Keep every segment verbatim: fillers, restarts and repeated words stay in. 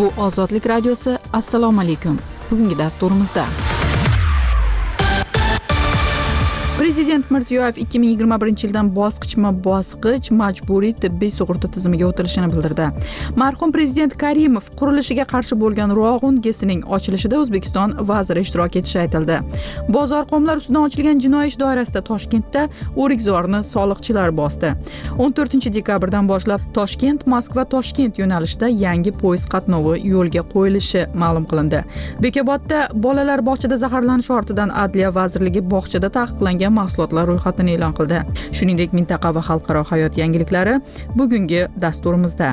Bu Ozodlik radiosi. Assalomu alaykum. Bugungi dasturimizda Prezident Mirziyoyev ikki ming yigirma birinchi yildan bosqichma-bosqich majburiy tibbiy sug'urta tizimiga o'tilishini bildirdi. Marhum prezident Karimov qurilishiga qarshi bo'lgan Rog'un gesining ochilishida O'zbekiston vaziri ishtirok etishi aytildi. Bozor qomlar ustidan ochilgan jinoiy ish doirasida Toshkentda o'rikzorni soliqchilar bosdi. o'n to'rtinchi dekabrdan boshlab Toshkent, Moskva, Toshkent yo'nalishida yangi poyezd qatnovi yo'lga qo'yilishi ma'lum qilindi. Bekobodda bolalar bog'chada zaharlanishi ortidan Adliya vazirligi bog'chada taqiqlangan mahsulotlar ro'yxatini e'lon qildi. Shuningdek, mintaqa va xalqaro hayot yangiliklari bugungi dasturimizda.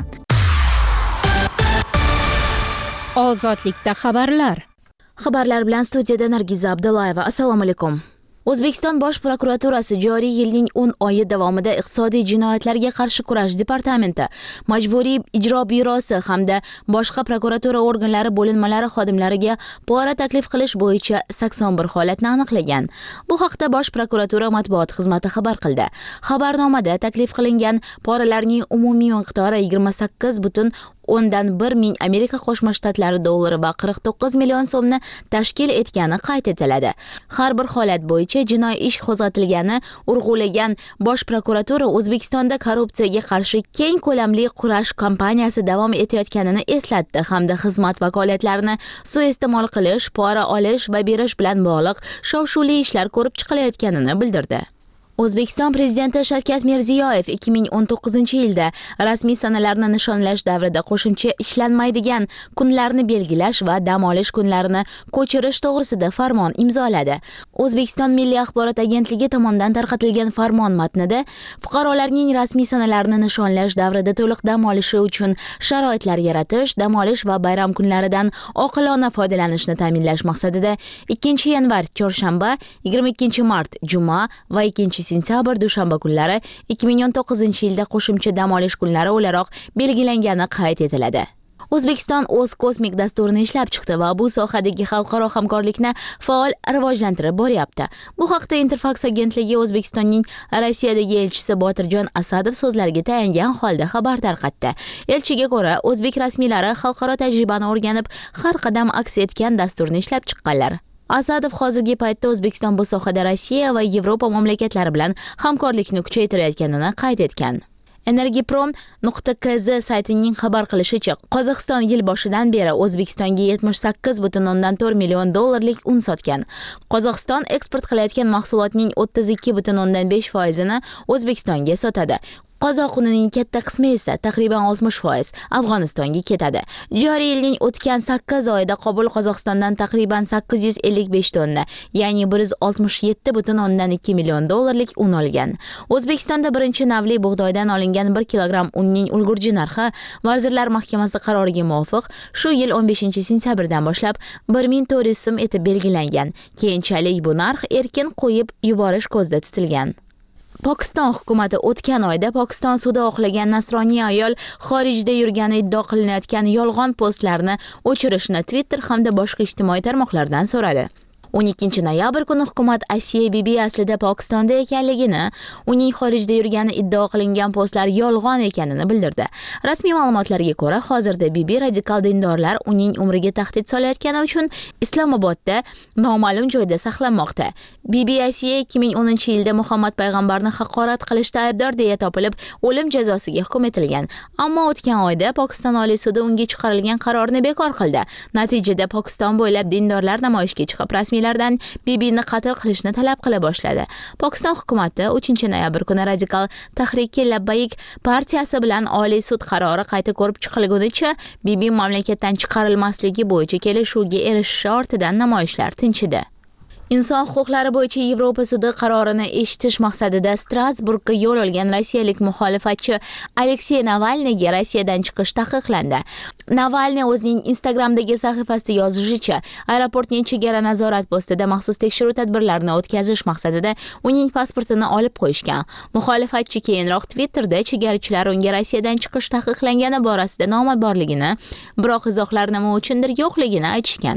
Ozodlikda xabarlar. Xabarlar bilan studiyada Nargiza Abdullayeva. Assalomu alaykum. O'zbekiston Bosh prokuraturasi joriy yilning o'n oyi davomida iqtisodiy jinoyatlarga qarshi kurash departamenti, majburiy ijro byurosi hamda boshqa prokuratura organlari bo'linmalari xodimlariga pora taklif qilish bo'yicha sakson bir holatni aniqlagan. Bu haqda Bosh prokuratura matbuot xizmati xabar qildi. Xabarnomada taklif qilingan poralarning umumiy miqdori yigirma sakkiz butun o'ndan bir ming Amerika Qo'shma Shtatlari dollari va qirq to'qqiz million so'mni tashkil etgani qayd etiladi. Har bir holat bo'yicha jinoiy ish qo'zg'atilgani urg'ulagan Bosh prokuratura O'zbekistonda korrupsiyaga qarshi keng ko'lamli kurash kampaniyasi davom etayotganini eslatdi hamda xizmat vakolatlarini suiiste'mol qilish, pora olish va berish bilan bog'liq shov-shuvli ishlar ko'rib chiqilayotganini bildirdi. O'zbekiston prezidenti Shavkat Mirziyoyev ikki ming o'n to'qqizinchi yilda rasmiy sanalarni nishonlash davrida qo'shimcha ishlanmaydigan kunlarni belgilash va dam olish kunlarini ko'chirish to'g'risida farmon imzoladi. O'zbekiston Milliy axborot agentligi tomonidan tarqatilgan farmon matnida fuqarolarning rasmiy sanalarini nishonlash davrida to'liq dam olishi uchun sharoitlar yaratish, dam olish va bayram kunlaridan oqilona foydalanishni ta'minlash maqsadida ikkinchi yanvar chorshanba, yigirma ikkinchi mart juma va ikkinchi sentyabr dushanba kunlari ikki ming o'n to'qqizinchi yilda qo'shimcha dam olish kunlari o'laroq belgilangani qayd etiladi. O'zbekiston o'z kosmik dasturini ishlab chiqdi va bu sohadagi xalqaro hamkorlikni faol rivojlantirib boryapti. Bu haqda Interfax agentligi O'zbekistonning Rossiyadagi elchisi Botirjon Asadov so'zlariga tayangan holda xabar tarqatdi. Elchiga ko'ra, o'zbek rasmiylari xalqaro tajribani o'rganib, har qadam aks etgan dasturni ishlab chiqqanlar. Asadov hozirgi paytda O'zbekiston bu sohada Rossiya va Yevropa mamlakatlari bilan hamkorlikni kuchaytirayotganini qayd etgan. Energiprom nuqta kz saytining xabar qilishicha, Qozog'iston yil boshidan beri O'zbekistonga yetmish sakkiz butun o'ndan to'rt million dollarlik un sotgan. Qozog'iston eksport qilayotgan mahsulotning o'ttiz ikki butun o'ndan besh foizini O'zbekistonga sotadi. Qozoq unining katta qismi esa taqriban oltmish foiz Afg'onistonga ketadi. Joriy yilning o'tgan sakkiz oyida Qobul Qozog'istondan taqriban sakkiz yuz ellik besh tonna, ya'ni bir yuz oltmish yetti butun o'ndan ikki million dollarlik un olgan. O'zbekistonda birinchi navli bug'doydan olingan bir kilogramm unning ulgurji narxi Vazirlar Mahkamasi qaroriga muvofiq shu yil o'n beshinchi sentyabrdan boshlab bir ming to'rt yuz so'm etib belgilangan. Keyinchalik bu narx erkin qo'yib yuborish ko'zda tutilgan. Pokiston hukumati o'tgan oyda Pokiston sudi oqlagan nasroniy ayol xorijda yurgani iddio qilinayotgan yolg'on postlarni o'chirishni Twitter hamda boshqa ijtimoiy tarmoqlardan so'radi. o'n ikkinchi noyabr kuni hukumat Asiya Bibi aslida Pokistonda ekanligini, uning xorijda yurgani iddio qilingan postlar yolg'on ekanini bildirdi. Rasmiy ma'lumotlarga ko'ra, hozirda Bibi radikal dindorlar uning umriga tahdid solayotgani uchun Islomobodda noma'lum joyda saqlanmoqda. Bibi Asiya ikki ming o'ninchi yilda Muhammad payg'ambarni haqorat qilishda aybdor deya topilib, o'lim jazosiga hukm etilgan. Ammo o'tgan oyda Pokiston Oliy sudi unga chiqarilgan qarorni bekor qildi. Natijada Pokiston bo'ylab dindorlar namoyishga chiqib rasmiy lardan Bibini qatl qilishni talab qila boshladi. Pokiston hukumati uchinchi noyabr kuni radikal Tahriki Labbayk partiyasi bilan Oliy sud qarori qayta ko'rib chiqilgunicha Bibi mamlakatdan chiqarilmasligi bo'yicha kelishuvga erishishi ortidan namoyishlar tinchidi. Inson huquqlari bo'yicha Yevropa sudi qarorini eshitish maqsadida Strasburgga yo'l olgan rossiyalik muxolifatchi Aleksey Navalniyga Rossiyadan chiqish taqiqlandi. Navalniy o'zining Instagramdagi sahifasida yozishicha, aeroportning chegara nazorat postida maxsus tekshiruv tadbirlarini o'tkazish maqsadida uning pasportini olib qo'yishgan. Muxolifatchi keyinroq Twitterda chegarachilar unga Rossiyadan chiqish taqiqlangani borasida noma'lum borligini, biroq izohlar nima uchundir yo'qligini aytishgan.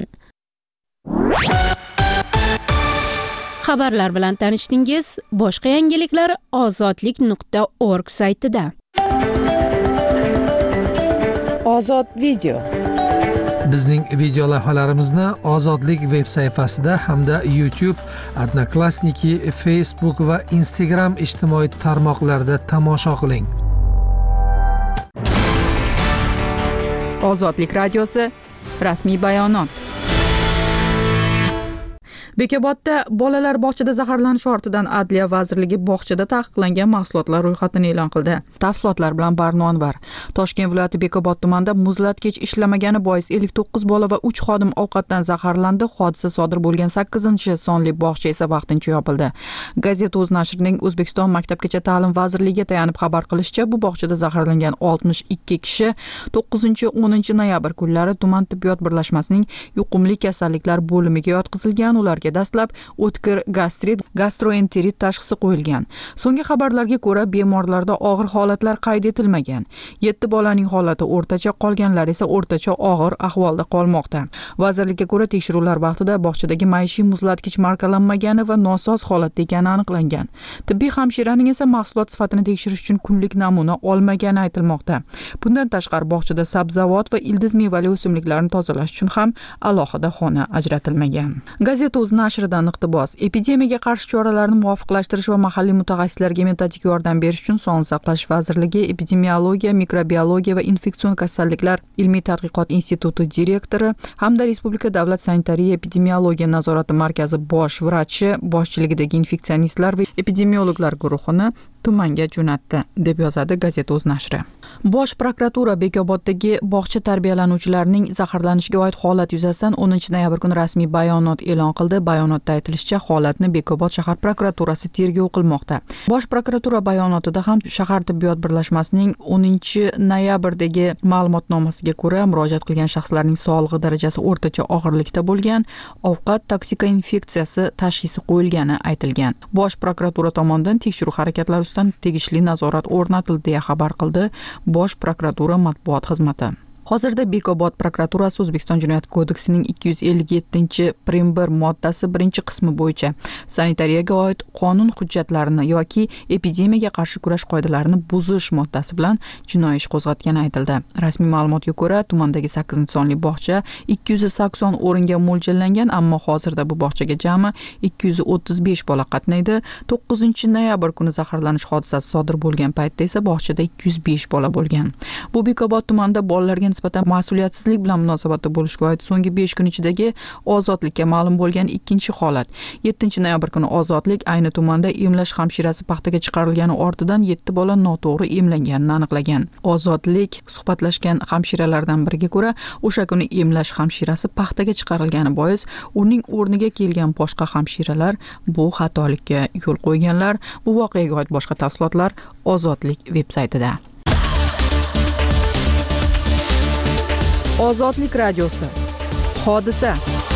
Xabarlar bilan tanishdingiz. Boshqa yangiliklar ozodlik nuqta org saytida. Ozod video. Bizning video lavhalarimizni Ozodlik veb sayfasida hamda YouTube, Odnoklassniki, Facebook va Instagram ijtimoiy tarmoqlarida tomosha qiling. Ozodlik radiosi rasmiy bayonot. Bekobodda bolalar bog'chada zaharlanishi ortidan Adliya vazirligi bog'chada taqiqlangan mahsulotlar ro'yxatini e'lon qildi. Tafsilotlar bilan Barno Anvar. Toshkent viloyati Bekobod tumanida muzlatkich ishlamagani bois ellik to'qqiz bola va uch xodim ovqatdan zaharlandi. Hodisa sodir bo'lgan sakkizinchi sonli bog'cha esa vaqtincha yopildi. Gazeta.uz nashrining O'zbekiston Maktabgacha ta'lim vazirligiga tayanib xabar qilishicha, bu bog'chada zaharlangan oltmish ikki kishi to'qqizinchi o'ninchi noyabr kunlari tuman tibbiyot birlashmasining yuqumli kasalliklar bo'limiga yotqizilgan. Ular dastlab o'tkir gastrit, gastroenterit tashxisi qo'yilgan. So'nggi xabarlarga ko'ra, bemorlarda og'ir holatlar qayd etilmagan. yetti bolaning holati o'rtacha, qolganlar esa o'rtacha og'ir ahvolda qolmoqda. Vazirlikka ko'ra, tekshiruvlar vaqtida bog'chadagi maishiy muzlatkich markalanmagani va nosoz holatda ekani aniqlangan. Tibbiy hamshiraning esa mahsulot sifatini tekshirish uchun kunlik namuna olmagani aytilmoqda. Bundan tashqari, bog'chada sabzavot va ildiz mevali o'simliklarni tozalash uchun ham alohida xona ajratilmagan. Gazeta.uz nashridan iqtibos: epidemiyaga qarshi choralarni muvofiqlashtirish va mahalliy mutaxassislarga metodik yordam berish uchun Sog'liqni saqlash vazirligi epidemiologiya, mikrobiologiya va infeksion kasalliklar ilmiy tadqiqot instituti direktori hamda Respublika davlat sanitariya epidemiologiya nazorati markazi bosh vrachi boshchiligidagi infeksionistlar va epidemiologlar guruhini tumanga jo'natdi, deb yozadi Gazeta.uz nashri. Bosh prokuratura Bekoboddagi bog'cha tarbiyalanuvchilarining zaharlanishiga oid holat yuzasidan o'ninchi noyabr kuni rasmiy bayonot e'lon qildi. Bayonotda aytilishicha, holatni Bekobod shahar prokuraturasi tergov qilmoqda. Bosh prokuratura bayonotida ham shahar tibbiyot birlashmasining o'ninchi noyabrdagi ma'lumotnomasiga ko'ra, murojaat qilgan shaxslarning sog'lig'i darajasi o'rtacha og'irlikda bo'lgan, ovqat toksikoinfeksiyasi tashxisi qo'yilgani aytilgan. Bosh prokuratura tomonidan tekshiruv harakatlari ustidan tegishli nazorat o'rnatildi, deya xabar qildi Bosh prokuratura matbuot xizmati. Hozirda Bekobod prokuraturasi O'zbekiston Jinoyat kodeksining ikki yuz ellik yettinchi prim bir moddasi birinchi qismi bo'yicha sanitariyaga oid qonun hujjatlarini yoki epidemiyaga qarshi kurash qoidalarini buzish moddasi bilan jinoiy ish qo'zg'atgani aytildi. Rasmiy ma'lumotga ko'ra, tumandagi sakkizinchi sonli bog'cha ikki yuz sakson o'ringa mo'ljallangan, ammo hozirda bu bog'chaga jami ikki yuz o'ttiz besh bola qatnaydi. to'qqizinchi noyabr kuni zaharlanish hodisasi sodir bo'lgan paytda esa bog'chada ikki yuz besh bola bo'lgan. Bu Bekobod tumanida bolalarga nisbatan mas'uliyatsizlik bilan munosabatda bo'lishga oid so'nggi besh kun ichidagi ozodlikka ma'lum bo'lgan ikkinchi holat. yettinchi noyabr kuni ozodlik ayni tumanda emlash hamshirasi paxtaga chiqarilgani ortidan yetti bola noto'g'ri emlanganini aniqlagan. Ozodlik suhbatlashgan hamshiralardan biriga ko'ra, o'sha kuni emlash hamshirasi paxtaga chiqarilgani bois uning o'rniga kelgan boshqa hamshiralar bu xatolikka yo'l qo'yganlar. Bu voqeaga oid boshqa tafsilotlar Ozodlik veb-saytida. Ozodlik radiosi. Hodisa.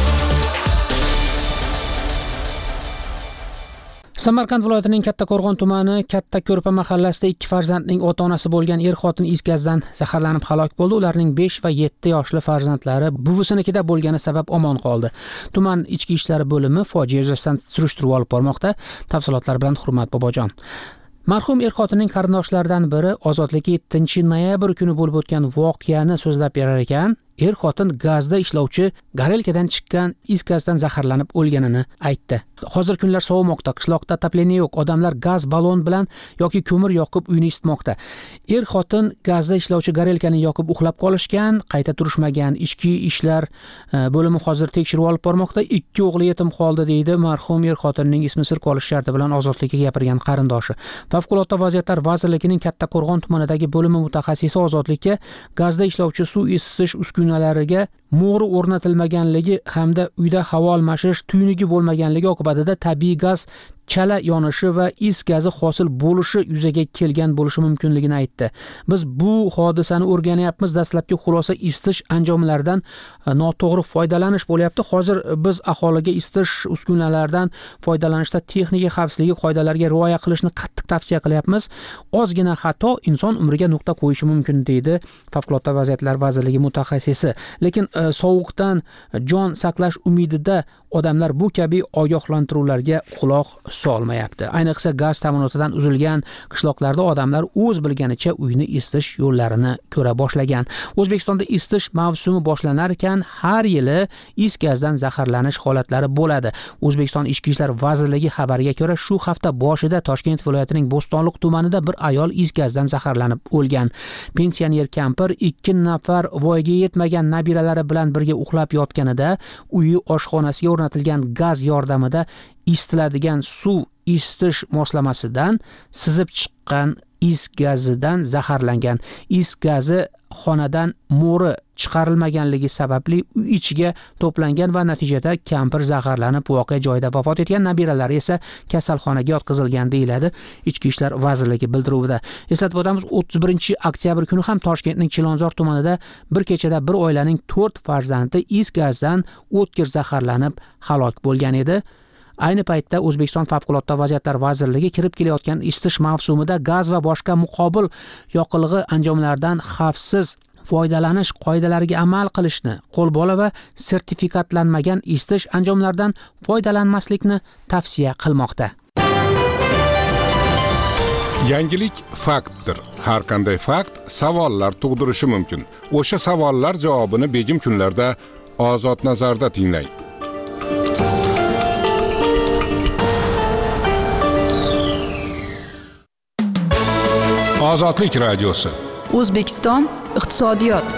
Samarqand viloyatining Kattaqo'rg'on tumani Kattako'rpa mahallasida ikki farzandning ota-onasi bo'lgan er-xotin is gazdan zaharlanib halok bo'ldi. Ularning besh va yetti yoshli farzandlari buvisinikida bo'lgani sabab omon qoldi. Tuman ichki ishlar bo'limi fojia yuzasidan surishtiruv olib bormoqda. Tafsilotlar bilan Hurmat Bobojon. Marhum er-xotinning qarindoshlaridan biri Ozodlikka yettinchi noyabr kuni bo'lib o'tgan voqeani so'zlab berar ekan. Er-xotin gazda ishlovchi garelkadan chiqqan is gazdan zaharlanib o'lganini aytdi. Hozir kunlar sovimoqda, qishloqda отопление yo'q, odamlar gaz balon bilan yoki ko'mir yoqib uyni isitmoqda. Er-xotin gazda ishlovchi garelkani yoqib uxlab qolishgan, qayta turishmagan. Ichki ishlar bo'limi hozir tekshiruv olib bormoqda. Ikki o'g'li yetim qoldi, deydi marhum er-xotinning ismi sir qolish sharti bilan Ozodlikka gapirgan qarindoshi. Favqulodda vaziyatlar vazirligining Kattaqo'rg'on tumanidagi bo'limi mutaxassisi Ozodlikka gazda ishlovchi suv isitish uskunalariga mo'ri o'rnatilmaganligi hamda uyda havo almashish tuynigi bo'lmaganligi oqibatida tabiiy gaz chala yonishi va is gazi hosil bo'lishi yuzaga kelgan bo'lishi mumkinligini aytdi. Biz bu hodisani o'rganyapmiz. Dastlabki xulosa isitish anjomlaridan noto'g'ri foydalanish bo'lyapti. Hozir biz aholiga isitish uskunalaridan foydalanishda texnika xavfsizligi qoidalariga rioya qilishni qattiq tavsiya qilyapmiz. Ozgina xato inson umriga nuqta qo'yishi mumkin, deydi Favqulodda vaziyatlar vazirligi mutaxassisi. Lekin e, sovuqdan jon saqlash umidida odamlar bu kabi ogohlantiruvlarga quloq solmayapti. Ayniqsa gaz ta'minotidan uzilgan qishloqlarda odamlar o'z bilganicha uyni isitish yo'llarini ko'ra boshlagan. O'zbekistonda isitish mavsumi boshlanar ekan har yili is gazdan zaharlanish holatlari bo'ladi. O'zbekiston Ichki ishlar vazirligi xabariga ko'ra, shu hafta boshida Toshkent viloyatining Bo'stonliq tumanida bir ayol is gazdan zaharlanib o'lgan. Pensioner kampir ikki nafar voyaga yetmagan nabiralari bilan birga uxlab yotganida uyi oshxonasiga o'rnatilgan gaz yordamida isitiladigan suv isitish moslamasidan sizib chiqqan is gazidan zaharlangan. Is gazi xonadan mo'ri chiqarilmaganligi sababli uy ichiga to'plangan va natijada kampir zaharlanib voqea joyida vafot etgan, nabiralari esa kasalxonaga yotqizilgan deyiladi Ichki ishlar vazirligi bildiruvida. Eslatib o'tamiz, o'ttiz birinchi oktyabr kuni ham Toshkentning Chilonzor tumanida bir kechada bir oilaning to'rt farzandi is gazdan o'tkir zaharlanib halok bo'lgan edi. Ayni paytda O'zbekiston Favqulodda vaziyatlar vazirligi kirib kelayotgan isitish mavsumida gaz va boshqa muqobil yoqilg'i anjomlaridan xavfsiz foydalanish qoidalariga amal qilishni, qo'lbola va sertifikatlanmagan isitish anjomlaridan foydalanmaslikni tavsiya qilmoqda. Yangilik faktdir. Har qanday fakt savollar tug'dirishi mumkin. O'sha savollar javobini begim kunlarda Ozod nazarda tinglang. Ozodlik radiosi. O'zbekiston iqtisodiyot.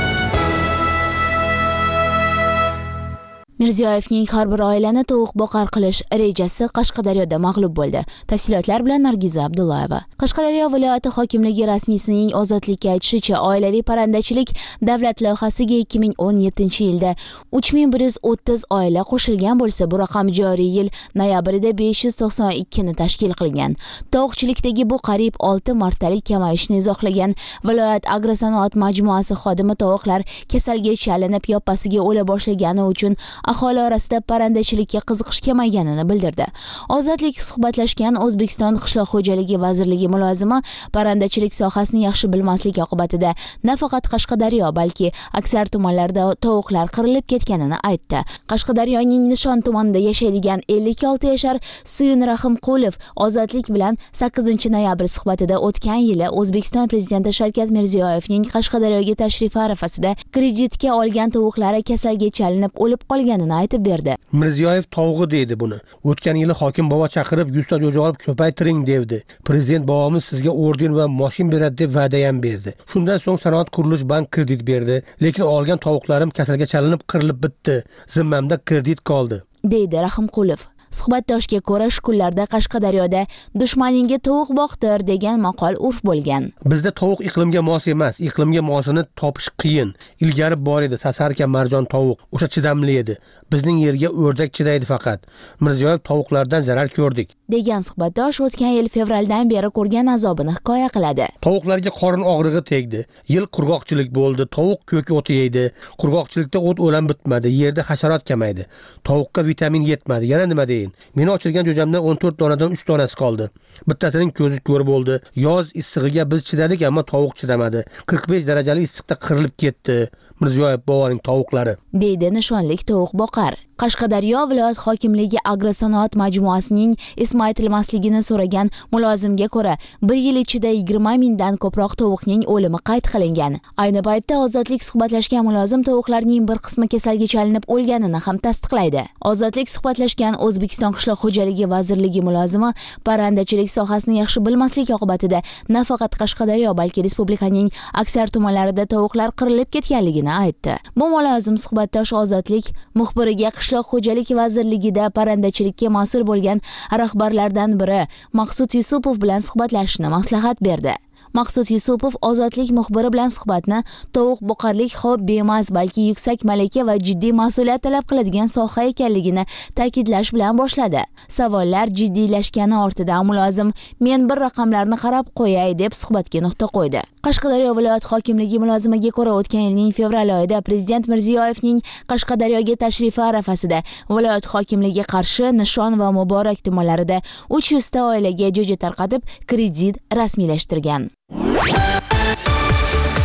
Mirziyoyevning har bir oilani tovuq boqar qilish rejasi Qashqadaryoda mag'lub bo'ldi. Tafsilotlar bilan Nargiza Abdullayeva. Qashqadaryo viloyati hokimligi rasmiysining Ozodlikka aytishicha, oilaviy parrandachilik davlat loyihasiga ikki ming o'n yettinchi yilda uch ming bir yuz o'ttiz oila qo'shilgan bo'lsa, bu raqam joriy yil noyabrida besh yuz to'qson ikki ni tashkil qilgan. Tovuqchilikdagi bu qariyb olti martalik kamayishni izohlagan viloyat agrosanoat majmuasi xodimi tovuqlar kasalga chalinib yoppasiga o'la boshlagani uchun aholi orasida parrandachilikka qiziqish kamayganini bildirdi. Ozodlik suhbatlashgan O'zbekiston Qishloq xo'jaligi vazirligi mulozimi parrandachilik sohasini yaxshi bilmaslik oqibatida nafaqat Qashqadaryo, balki aksar tumanlarda tovuqlar qirilib ketganini aytdi. Qashqadaryoning Nishon tumanida yashaydigan ellik olti yashar Suyun Rahimqulov Ozodlik bilan sakkizinchi noyabr suhbatida o'tgan yili O'zbekiston prezidenti Shavkat Mirziyoyevning Qashqadaryoga tashrifi arafasida kreditga olgan tovuqlari kasalga chalinib o'lib qolgan aytib berdi. Mirziyoyev tovug'i deydi buni. O'tgan yili hokim bobo chaqirib yuz ta jo'ja olib ko'paytiring devdi. Prezident bobomiz sizga orden va mashin beradi deb va'da ham berdi. Shundan so'ng Sanoat qurilish bank kredit berdi, lekin olgan tovuqlarim kasalga chalinib qirilib bitdi. Zimmamda kredit qoldi, deydi Rahimqulov. Suhbatdoshga ko'ra, shu kunlarda Qashqadaryoda dushmaningga tovuq boqtir degan maqol urf bo'lgan. Bizda tovuq iqlimga mos emas, iqlimga mosini topish qiyin. Ilgari bor edi Sasarka marjon tovuq, o'sha chidamli edi. Bizning yerga o'rdak chidaydi faqat. Mirziyoyev tovuqlardan zarar ko'rdik, degan suhbatdosh o'tgan yil fevraldan beri ko'rgan azobini hikoya qiladi. Tovuqlarga qorin og'rig'i tegdi. Yil qurg'oqchilik bo'ldi. Tovuq ko'k o't yeydi. Qurg'oqchilikda o't o'lan bitmadi. Yerda hasharot kamaydi. Tovuqqa vitamin yetmadi. Yana nima deyin? Meni ochilgan jo'jamdan o'n to'rt donadan uch donasi qoldi. Bittasining ko'zi ko'r bo'ldi. Yoz issig'iga biz chidadik, ammo tovuq chidamadi. qirq besh darajali issiqda qirilib ketdi. Mirziyoyev boboning tovuqlari, deydi nishonlik tovuq boqar. Qashqadaryo viloyat hokimligi agrosanoat majmuasining ismi aytilmasligini so'ragan mulozimga ko'ra, bir yil ichida yigirma mingdan ko'proq tovuqning o'limi qayd qilingan. Ayni paytda Ozodlik suhbatlashgan mulozim tovuqlarning bir qismi kasalga chalinib o'lganini ham tasdiqlaydi. Ozodlik suhbatlashgan O'zbekiston Qishloq xo'jaligi vazirligi mulozimi parrandachilik sohasini yaxshi bilmaslik oqibatida nafaqat Qashqadaryo, balki respublikaning aksar tumanlarida tovuqlar qirilib ketganligini aytdi. Bu mulozim suhbatdosh Ozodlik muxbiriga Qishloq xo'jaligi vazirligida parrandachilikka mas'ul bo'lgan rahbarlardan biri Maqsud Yusupov bilan suhbatlashishni maslahat berdi. Maqsud Yusupov Ozodlik muxbiri bilan suhbatni tovuq boqarlik hobbi emas, balki yuksak malaka va jiddiy mas'uliyat talab qiladigan soha ekanligini ta'kidlash bilan boshladi. Savollar jiddiylashgani ortidan mulozim men bir raqamlarni qarab qo'yay deb suhbatga nuqta qo'ydi. Qashqadaryo viloyat hokimligi mulozimiga ko'ra, o'tgan yilning fevral oyida prezident Mirziyoyevning Qashqadaryoga tashrifi arafasida viloyat hokimligi Qarshi, Nishon va Muborak tumanlarida uch yuz ta oilaga jo'ja tarqatib kredit rasmiylashtirgan.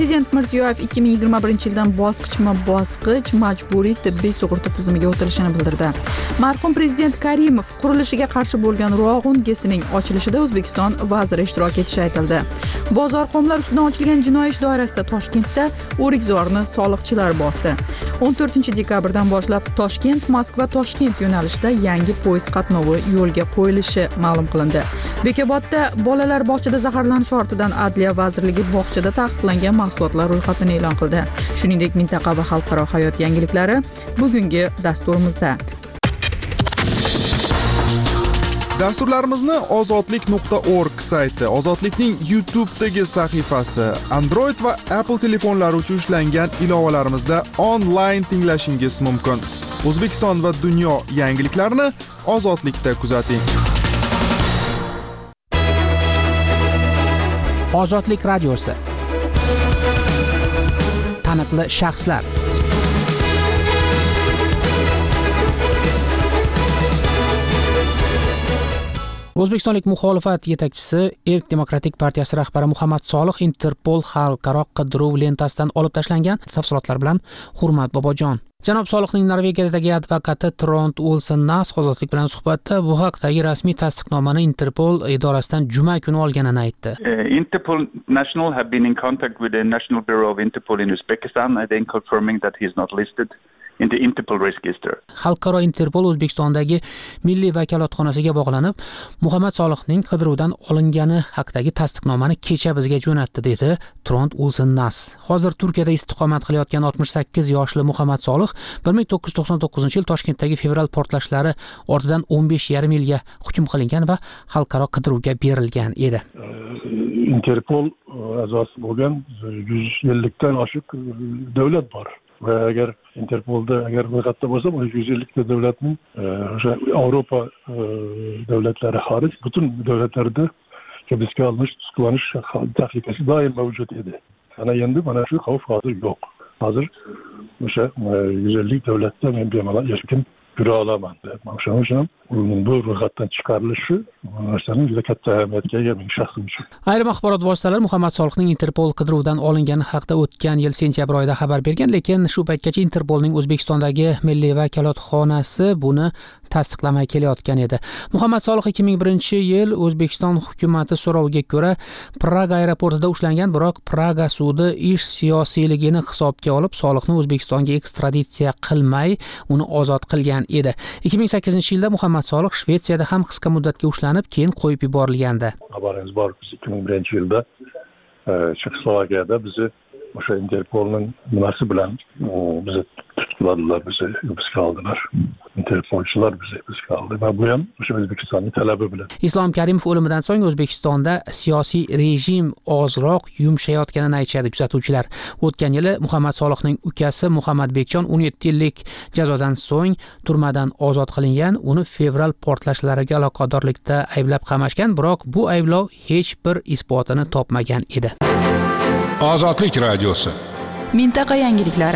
Prezident Mirziyoyev ikki ming yigirma birinchi yildan bosqichma-bosqich majburiy tibbiy sug'urta tizimiga o'tilishini bildirdi. Marhum prezident Karimov qurilishiga qarshi bo'lgan Ruog'un gesining ochilishida O'zbekiston vaziri ishtirok etishi aytildi. Bozor qomlar ustidan ochilgan jinoiy ish doirasida Toshkentda o'rikzorni soliqchilar bosdi. o'n to'rtinchi dekabrdan boshlab Toshkent-Moskva-Toshkent yo'nalishida yangi poyezd qatnovi yo'lga qo'yilishi ma'lum qilindi. Bekobodda bolalar bog'chada zaharlanish ortidan Adliya vazirligi bog'chada taqiqlangan mahsulotlar ro'yxatini e'lon qildi. Shuningdek, mintaqa va xalqaro hayot yangiliklari bugungi dasturimizda. Dasturlarimizni ozodlik nuqta org sayti, Ozodlikning YouTube'dagi sahifasi, Android va Apple telefonlari uchun ishlangan ilovalarimizda onlayn tinglashingiz mumkin. O'zbekiston va dunyo yangiliklarini Ozodlikda kuzating. Ozodlik radiosi. Taniqli shaxslar. O'zbekistonlik muxolifat yetakchisi Erk Demokratik partiyasi rahbari Muhammad Solih Interpol xalqaro qidiruv lentasidan olib tashlangan. Tafsilotlar bilan Hurmat Bobojon. Janob Solihning Norvegiyadagi advokati Trond Olsen Nas Ozodlik bilan suhbatda bu haqdagi rasmiy tasdiqnomani Interpol idorasidan juma kuni olganini aytdi. Uh, Interpol National have been in contact with the National Bureau of Interpol in Uzbekistan and then confirming that he is not listed in the Interpol register. Xalqaro Interpol O'zbekistondagi milliy vakolatxonasiga bog'lanib, Muhammad Solihning qidiruvdan olingani haqidagi tasdiqnomani kecha bizga jo'natdi, dedi Trond Olsen Nas. Hozir Turkiyada istiqomat qilayotgan oltmish sakkiz yoshli Muhammad Solih bir ming to'qqiz yuz to'qson to'qqizinchi yil Toshkentdagi fevral portlashlari ortidan o'n besh yarim yilga hukm qilingan va xalqaro qidiruvga berilgan edi. Interpol a'zosi bo'lgan yuz ellikdan oshiq davlat bor. Va agar Interpolda agar ro'yxatda bo'lsa, bu yuz ellikta davlatning o'sha Yevropa davlatlari xorij butun davlatlarda hibsga olinish, tutuklanish tahlikasi doim mavjud edi. Ana endi mana shu xavf hozir yo'q. Hozir o'sha yuz ellik davlatda men bemalol erkin yura olaman. O'shaning uchun bu ro'yxatdan chiqarilishi narsaning juda katta ahamiyatga ega men shaxsim uchun. Ayrim axborot vositalari Muhammad Solihning Interpol qidiruvdan olingani haqida o'tgan yil sentyabr oyida xabar bergan, lekin shu paytgacha Interpolning O'zbekistondagi milliy vakolatxonasi buni tasdiqlamay kelayotgan edi. Muhammad Solih ikki ming birinchi yil O'zbekiston hukumati so'roviga ko'ra Praga aeroportida ushlangan, biroq Praga sudi ish siyosiyligini hisobga olib Solihni O'zbekistonga ekstraditsiya qilmay, uni ozod qilgan edi. ikki ming sakkizinchi yilda Muhammad Solih Shvetsiyada ham qisqa muddatga ushlanib, keyin qo'yib yuborilgandi. Xabaringiz bor, ikki ming birinchi yilda Chexoslovakiyada bizni o'sha Interpolning nimasi bilan bizni tutdilar, bizni hibsga oldilar. Interpolchilar bizni hibsga oldi va bu ham o'sha O'zbekistonning talabi bilan. Islom Karimov o'limidan so'ng O'zbekistonda siyosiy rejim ozroq yumshayotganini aytishadi kuzatuvchilar. O'tgan yili Muhammad Solihning ukasi Muhammad Bekjon o'n yetti yillik jazodan so'ng turmadan ozod qilingan, uni fevral portlashlariga aloqadorlikda ayblab qamashgan, biroq bu ayblov hech bir isbotini topmagan edi. Ozodlik radiosi. Mintaqa yangiliklari.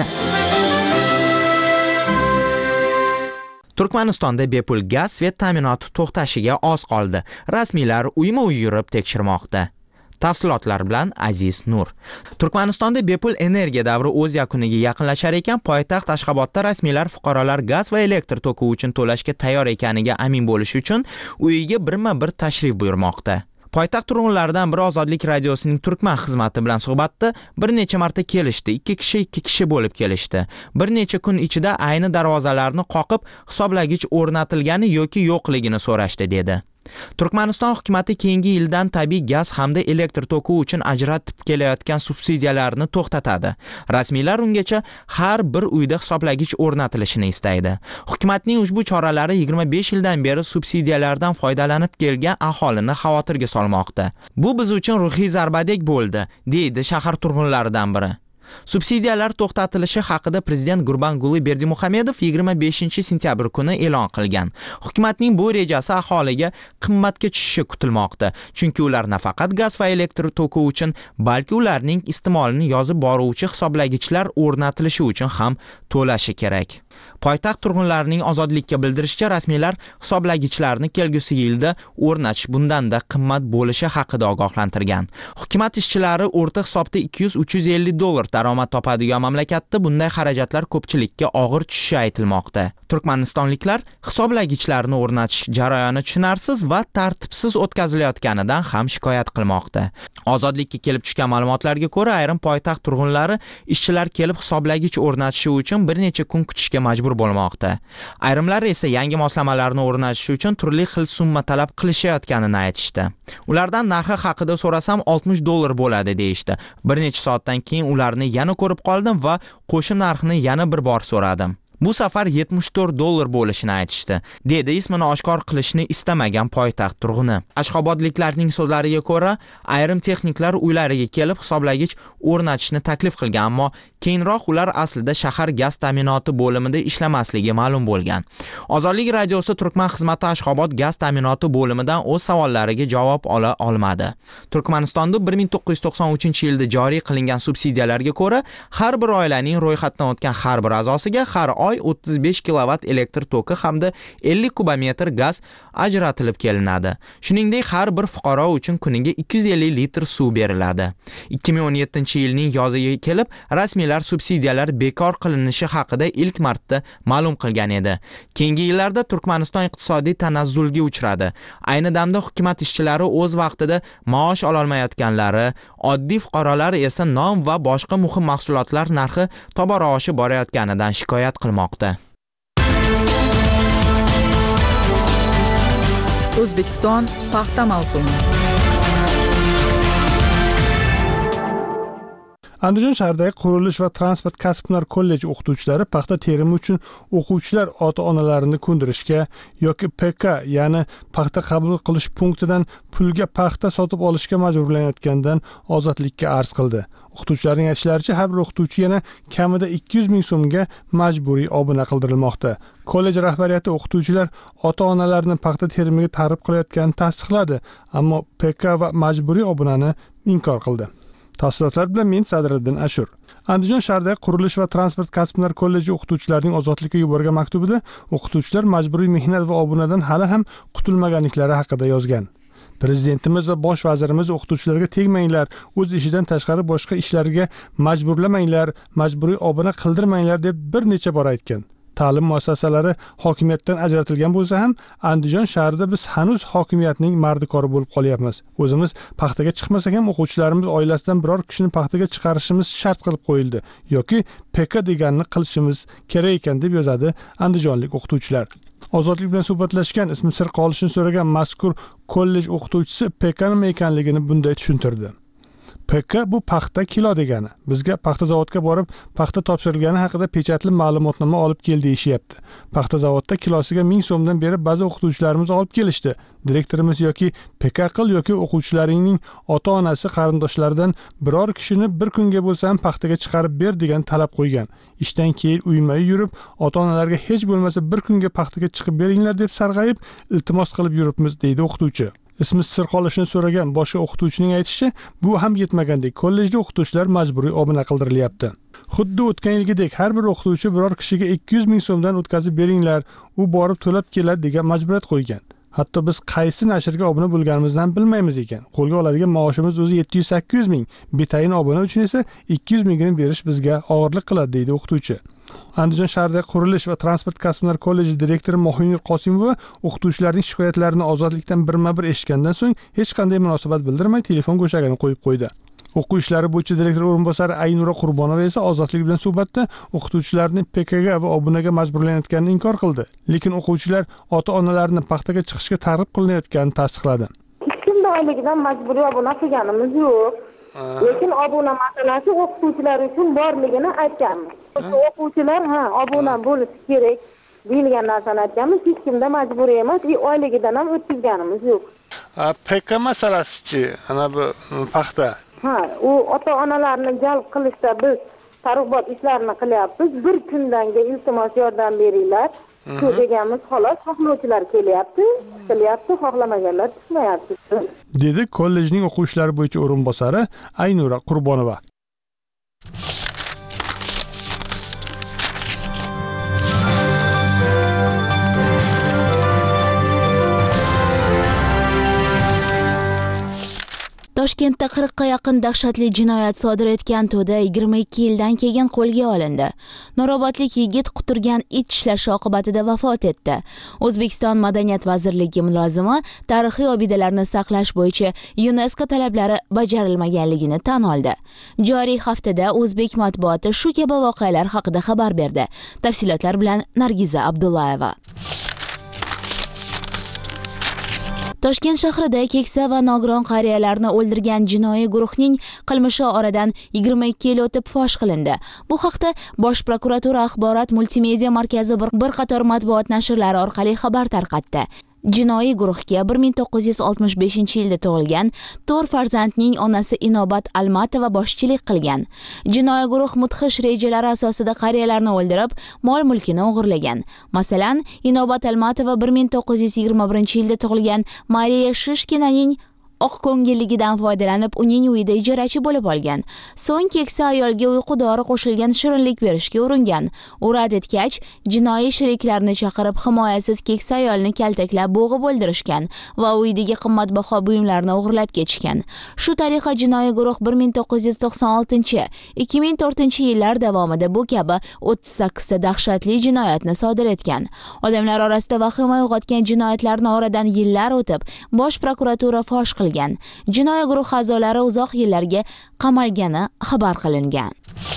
Turkmanistonda bepul gaz svet ta'minoti to'xtashiga oz qoldi. Rasmiylar uyma-uy yurib tekshirmoqda. Tafsilotlar bilan Aziz Nur. Turkmanistonda bepul energiya davri o'z yakuniga yaqinlashar ekan, poytaxt Ashxobodda rasmiylar fuqarolar gaz va elektr toki uchun to'lashga tayyor ekaniga amin bo'lish uchun uyiga birma-bir tashrif buyurmoqda. Poytaxt turg'unlaridan biri Ozodlik radiosining Turkman xizmati bilan suhbatda bir necha marta kelishdi. Ikki kishi ikki kishi bo'lib kelishdi. Bir necha kun ichida ayni darvozalarni qoqib, hisoblagich o'rnatilgani yoki yo'qligini so'rashdi, dedi. Turkmaniston hukumatı keyingi yildan tabiiy gaz hamda elektr toki uchun ajratib kelayotgan subsidiyalarni to'xtatadi. Rasmiylar ungacha har bir uyda hisoblagich o'rnatilishini istaydi. Hukumatning ushbu choralari yigirma besh yildan beri subsidiyalardan foydalanib kelgan aholini xavotirga solmoqda. Bu biz uchun ruhiy zarbadek bo'ldi, deydi shahar turg'unlaridan biri. Subsidiyalar to'xtatilishi haqida prezident Gurbanguli Berdimuhamedov yigirma beshinchi sentyabr kuni e'lon qilgan. Hukumatning bu rejasi aholiga qimmatga tushishi kutilmoqda, chunki ular nafaqat gaz va elektr toki uchun, balki ularning iste'molini yozib boruvchi hisoblagichlar o'rnatilishi uchun ham to'lashi kerak. Poytaxt turg'unlarining ozodlikka bildirishicha, rasmiylar hisoblagichlarni kelgusi yilda o'rnatish bundanda qimmat bo'lishi haqida ogohlantirgan. Hukumat ishchilari o'rta hisobda ikki yuz uch yuz ellik dollar daromad topadigan mamlakatda bunday xarajatlar ko'pchilikka og'ir tushishi aytilmoqda. Turkmanistonliklar hisoblagichlarni o'rnatish jarayoni tushunarsiz va tartibsiz o'tkazilayotganidan ham shikoyat qilmoqda. Ozodlikka kelib tushgan ma'lumotlarga ko'ra, ayrim poytaxt turg'unlari ishchilar kelib hisoblagich o'rnatishi uchun bir necha kun kutishga majbur bo'lmoqda. Ayrimlari esa yangi moslamalarni o'rnatish uchun turli xil summa talab qilishayotganini aytishdi. Ulardan narxi haqida so'rasam oltmish dollar bo'ladi deyishdi. Bir necha soatdan keyin ularni yana ko'rib qoldim va qo'shim narxni yana bir bor so'radim. Bu safar yetmish to'rt dollar bo'lishini aytishdi, dedi ismini oshkor qilishni istamagan poytaxt turg'uni. Ashxobodliklarning so'zlariga ko'ra, ayrim texniklar uylariga kelib hisoblagich o'rnatishni taklif qilgan, ammo keyinroq ular aslida shahar gaz ta'minoti bo'limida ishlamasligi ma'lum bo'lgan. Ozodlik radiosi Turkman xizmati Ashxobod gaz ta'minoti bo'limidan o'z savollariga javob ola olmadi. Turkmanistonda bir ming to'qqiz yuz to'qson uchinchi yilda joriy qilingan subsidiyalarga ko'ra, har bir oilaning ro'yxatdan o'tgan har bir a'zosiga har oy o'ttiz besh kilovat elektr toki hamda ellik kubometr gaz ajratilib kelinadi. Shuningdek, har bir fuqaro uchun kuniga ikki yuz ellik litr suv beriladi. ikki ming o'n yettinchi yilning yoziga kelib, rasmiylar subsidiyalar bekor qilinishi haqida ilk marta ma'lum qilgan edi. Keyingi yillarda Turkmaniston iqtisodiy tanazzulga uchradi. Ayni damda hukumat ishchilari o'z vaqtida maosh ola olmayotganlari, oddiy fuqarolar esa non va boshqa muhim mahsulotlar narxi tobora oshib borayotganidan shikoyat qilmoqda. O'zbekiston paxta mavsumi. Andijon shahridagi qurilish va transport kasb-hunar kolleji o'qituvchilari paxta terimi uchun o'quvchilar ota-onalarini ko'ndirishga yoki P K, ya'ni paxta qabul qilish punktidan pulga paxta sotib olishga majburlanayotgandan ozodlikka arz qildi. O'qituvchilarning aytishlaricha, har bir o'qituvchi yana kamida ikki yuz ming so'mga majburiy obuna qildirilmoqda. Kollej rahbariyati o'qituvchilar ota-onalarini paxta terimiga targ'ib qilayotganini tasdiqladi, ammo P K va majburiy obunani inkor qildi. Tafsilotlar bilan men Sadriddin Ashur. Andijon shahridagi qurilish va transport kasb-hunar kolleji o'qituvchilarining ozodlikka yuborgan maktubida o'qituvchilar majburiy mehnat va obunadan hali ham qutulmaganliklari haqida yozgan. Prezidentimiz va bosh vazirimiz o'qituvchilarga tegmanglar, o'z ishidan tashqari boshqa ishlarga majburlamanglar, majburiy obuna qildirmanglar deb bir necha bor aytgan. Ta'lim muassasalari hokimiyatdan ajratilgan bo'lsa ham, Andijon shahrida biz hanuz hokimiyatning mardikori bo'lib qolyapmiz. O'zimiz paxtaga chiqmasak ham o'quvchilarimiz oilasidan biror kishini paxtaga chiqarishimiz shart qilib qo'yildi yoki P K deganini qilishimiz kerak ekan deb yozadi andijonlik o'qituvchilar. Ozodlik bilan suhbatlashgan, ismi sir qolishini so'ragan mazkur kollej o'qituvchisi P K nima ekanligini bunday tushuntirdi. P K bu paxta kilo degani. Bizga paxta zavodga borib, paxta topshirilgani haqida pechatli ma'lumotnoma olib kel deyishyapti. Paxta zavodda kilosiga ming so'mdan beri ba'zi o'qituvchilarimiz olib kelishdi. Direktorimiz yoki P K qil yoki o'quvchilaringning ota-onasi qarindoshlaridan biror kishini bir kunga bo'lsa ham paxtaga chiqarib ber degan talab qo'ygan. Ishdan keyin uyma-uy yurib, ota-onalarga hech bo'lmasa bir kunga paxtaga chiqib beringlar deb sarg'ayib, iltimos qilib yuribmiz, deydi o'qituvchi. Ismi sir qolishini so'ragan boshqa o'qituvchining aytishicha, bu ham yetmagandek kollejda o'qituvchilar majburiy obuna qildirilyapti. Xuddi o'tgan yilgidek har bir o'qituvchi biror kishiga ikki yuz ming so'mdan o'tkazib beringlar, u borib to'lab keladi degan majburiyat qo'ygan. Hatto biz qaysi nashrga obuna bo'lganimizdan bilmaymiz ekan. Qo'lga oladigan maoshimiz o'zi yetti yuz sakkiz yuz ming, betayin obuna uchun esa ikki yuz mingini berish bizga og'irlik qiladi, deydi o'qituvchi. Andijon shahridagi qurilish va transport kasb-hunar kolleji direktori Mohinur Qosimova o'qituvchilarning shikoyatlarini ozodlikdan birma-bir eshitgandan so'ng hech qanday munosabat bildirmay telefon go'shagini qo'yib qo'ydi. O'quv ishlari bo'yicha direktor o'rinbosari Aynura Qurbonova esa ozodlik bilan suhbatda o'qituvchilarni P K ga va obunaga majburlanayotganini inkor qildi. Lekin o'quvchilar ota-onalarini paxtaga chiqishga targ'ib qilinayotganini tasdiqladi. Hech kimda oyligidan majburiy obuna qilganimiz yo'q. Lekin obuna masalasi o'qituvchilar uchun borligini aytganmiz. O'quvchilar ha obuna bo'lishi kerak deyilgan narsani aytganmiz. Hech kimda majburiy emas, oyligidan ham o'tkazganimiz yo'q. P K masalasi-chi, ana bu paxta. Ha, u ota-onalarni jalb qilishda biz targ'ibot ishlarini qilyapmiz. Bir kundanga iltimos yordam beringlar. Shu deganimiz xolos, xohlovchilar kelyapti, qilyapti, xohlamaganlar tushmayapti. Dedi kollejning o'quv ishlari bo'yicha o'rinbosari Aynura Qurbonova. Toshkentda qirqqa yaqin dahshatli jinoyat sodir etgan to'da yigirma ikki yildan keyin qo'lga olindi. Nurobodlik yigit quturgan it tishlashi oqibatida vafot etdi. O'zbekiston Madaniyat vazirligi mulozimi tarixiy obidalarni saqlash bo'yicha UNESCO talablari bajarilmaganligini tan oldi. Joriy haftada o'zbek matbuoti shu kabi voqealar haqida xabar berdi. Tafsilotlar bilan Nargiza Abdullayeva. Toshkent shahrida keksa va nogiron qariyalarni o'ldirgan jinoiy guruhning qilmishi oradan yigirma ikki yil o'tib fosh qilindi. Bu haqda Bosh prokuratura axborot multimedia markazi bir qator matbuot nashrlari orqali xabar tarqatdi. Jinoiy guruhga bir ming to'qqiz yuz oltmish beshinchi yilda tug'ilgan to'rt farzandning onasi Inobat Almatova boshchilik qilgan. Jinoiy guruh mudhish rejalari asosida qariyalarni o'ldirib, mol-mulkini o'g'irlagan. Masalan, Inobat Almatova bir ming to'qqiz yuz yigirma birinchi yilda tug'ilgan Mariya Shishkinaning oqko'ngilligidan foydalanib uning uyida ijarachi bo'lib olgan. So'ng keksa ayolga uyqu dori qo'shilgan shirinlik berishga uringan. U rad etgach, jinoiy sheriklarini chaqirib himoyasiz keksa ayolni kaltaklab bo'g'ib o'ldirishgan va uydagi qimmatbaho buyumlarni o'g'irlab ketishgan. Shu tariqa jinoiy guruh bir ming to'qqiz yuz to'qson oltinchi - ikki ming to'rtinchi yillar davomida bu kabi o'ttiz sakkizta dahshatli jinoyatni sodir etgan. Odamlar orasida vahima uyg'otgan jinoyatlarni oradan yillar o'tib, Bosh prokuratura fosh qilgan. Jinoiy guruh a'zolari uzoq yillarga qamalgani xabar qilingan.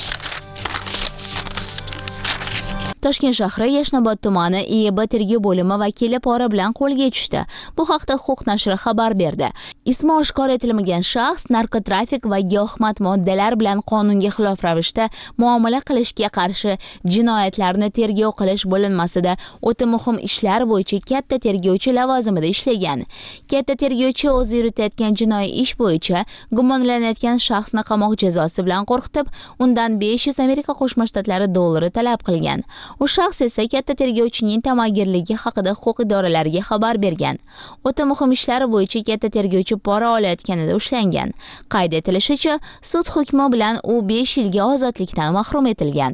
Toshkent shahri Yashnobod tumani I E B tergov bo'limi vakili pora bilan qo'lga tushdi. Bu haqda Huquq nashri xabar berdi. Ismi oshkor etilmagan shaxs narkotrafik va giyohvand moddalar bilan qonunga xilof ravishda muomala qilishga qarshi jinoyatlarni tergov qilish bo'linmasida o'ta muhim ishlar bo'yicha katta tergovchi lavozimida ishlagan. Katta tergovchi o'zi yuritayotgan jinoiy ish bo'yicha gumonlanayotgan shaxsni qamoq jazosi bilan qo'rqitib, undan besh yuz Amerika Qo'shma Shtatlari dollari talab qilgan. U shaxs esa katta tergovchining tamagirligi haqida huquq idoralariga xabar bergan. O'ta muhim ishlar bo'yicha katta tergovchi pora olayotganida ushlangan. Qayd etilishicha, sud hukmi bilan u besh yilga ozodlikdan mahrum etilgan.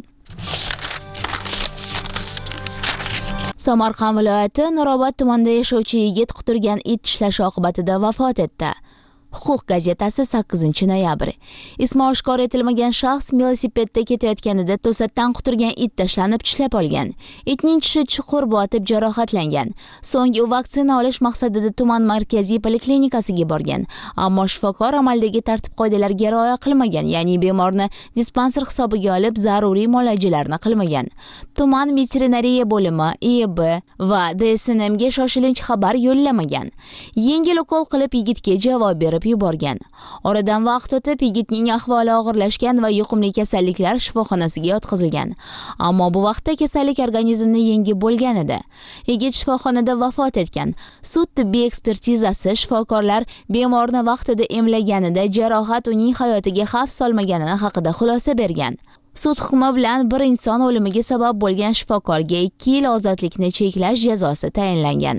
Samarqand viloyati Nurobod tumanida yashovchi yigit quturgan it tishlashi oqibatida vafot etdi. Huquq gazetasi sakkizinchi noyabr. Ismi oshkor etilmagan shaxs velosipedda ketayotganida to'satdan quturgan it tashlanib tishlab olgan. Itning tishi chuqur botib jarohatlangan. So'ng u vaksina olish maqsadida tuman markaziy poliklinikasiga borgan. Ammo shifokor amaldagi tartib-qoidalarga rioya qilmagan, ya'ni bemorni dispanser hisobiga olib zaruriy muolajalarni qilmagan. Tuman veterinariya bo'limi, I E B va D S N M ga shoshilinch xabar yo'llamagan. Yengil ukol qilib yigitga javob berib yuborgan. Oradan vaqt o'tib yigitning ahvoli og'irlashgan va yuqumli kasalliklar shifoxonasiga yotqizilgan. Ammo bu vaqtda kasallik organizmni yengib bo'lgan edi. Yigit shifoxonada vafot etgan. Sud tibbiy ekspertizasi shifokorlar bemorni vaqtida emlaganida jarohat uning hayotiga xavf solmaganini haqida xulosa bergan. Sud hukmi bilan bir inson o'limiga sabab bo'lgan shifokorga ikki yil ozodlikni cheklash jazosi tayinlangan.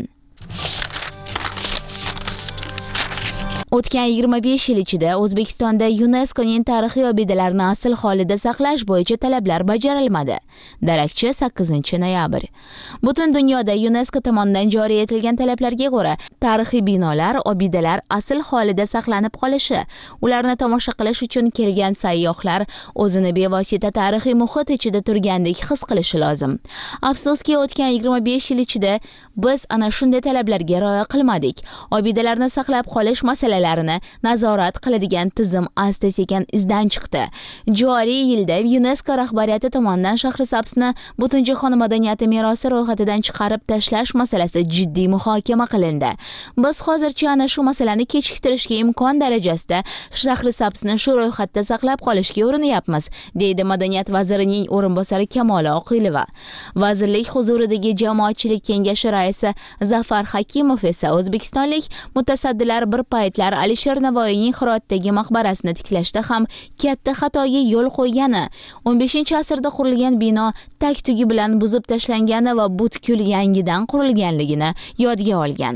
O'tgan yigirma besh yil ichida O'zbekistonda UNESCOning tarixiy obidalarni asl holida saqlash bo'yicha talablar bajarilmadi. Darakchi sakkizinchi noyabr. Butun dunyoda UNESCO tomonidan joriy etilgan talablarga ko'ra, tarixiy binolar, obidalar asl holida saqlanib qolishi, ularni tomosha qilish uchun kelgan sayyohlar o'zini bevosita tarixiy muhit ichida turgandek his qilishi lozim. Afsuski, o'tgan yigirma besh yil ichida biz ana shunday talablarga rioya qilmadik. Obidalarni saqlab qolish masalasi nazorat qiladigan tizim asta-sekin izdan chiqdi. Joriy yilda UNESCO rahbariyati tomonidan Shahrisabzni Butunjahon madaniyati merosi ro'yxatidan chiqarib tashlash masalasi jiddiy muhokama qilindi. Biz hozircha ana shu masalani kechiktirishga imkon darajasida Shahrisabzni shu ro'yxatda saqlab qolishga urinyapmiz, deydi madaniyat vazirining o'rinbosari Kamola Oqilova. Vazirlik huzuridagi jamoatchilik kengashi raisi Zafar Hakimov esa o'zbekistonlik mutasaddilar bir paytlar Alisher Navoiyning Hirotdagi maqbarasini tiklashda ham katta xatoga yo'l qo'ygani, o'n beshinchi asrda qurilgan bino tag-tugi bilan buzib tashlangani va butkul yangidan qurilganligini yodga olgan.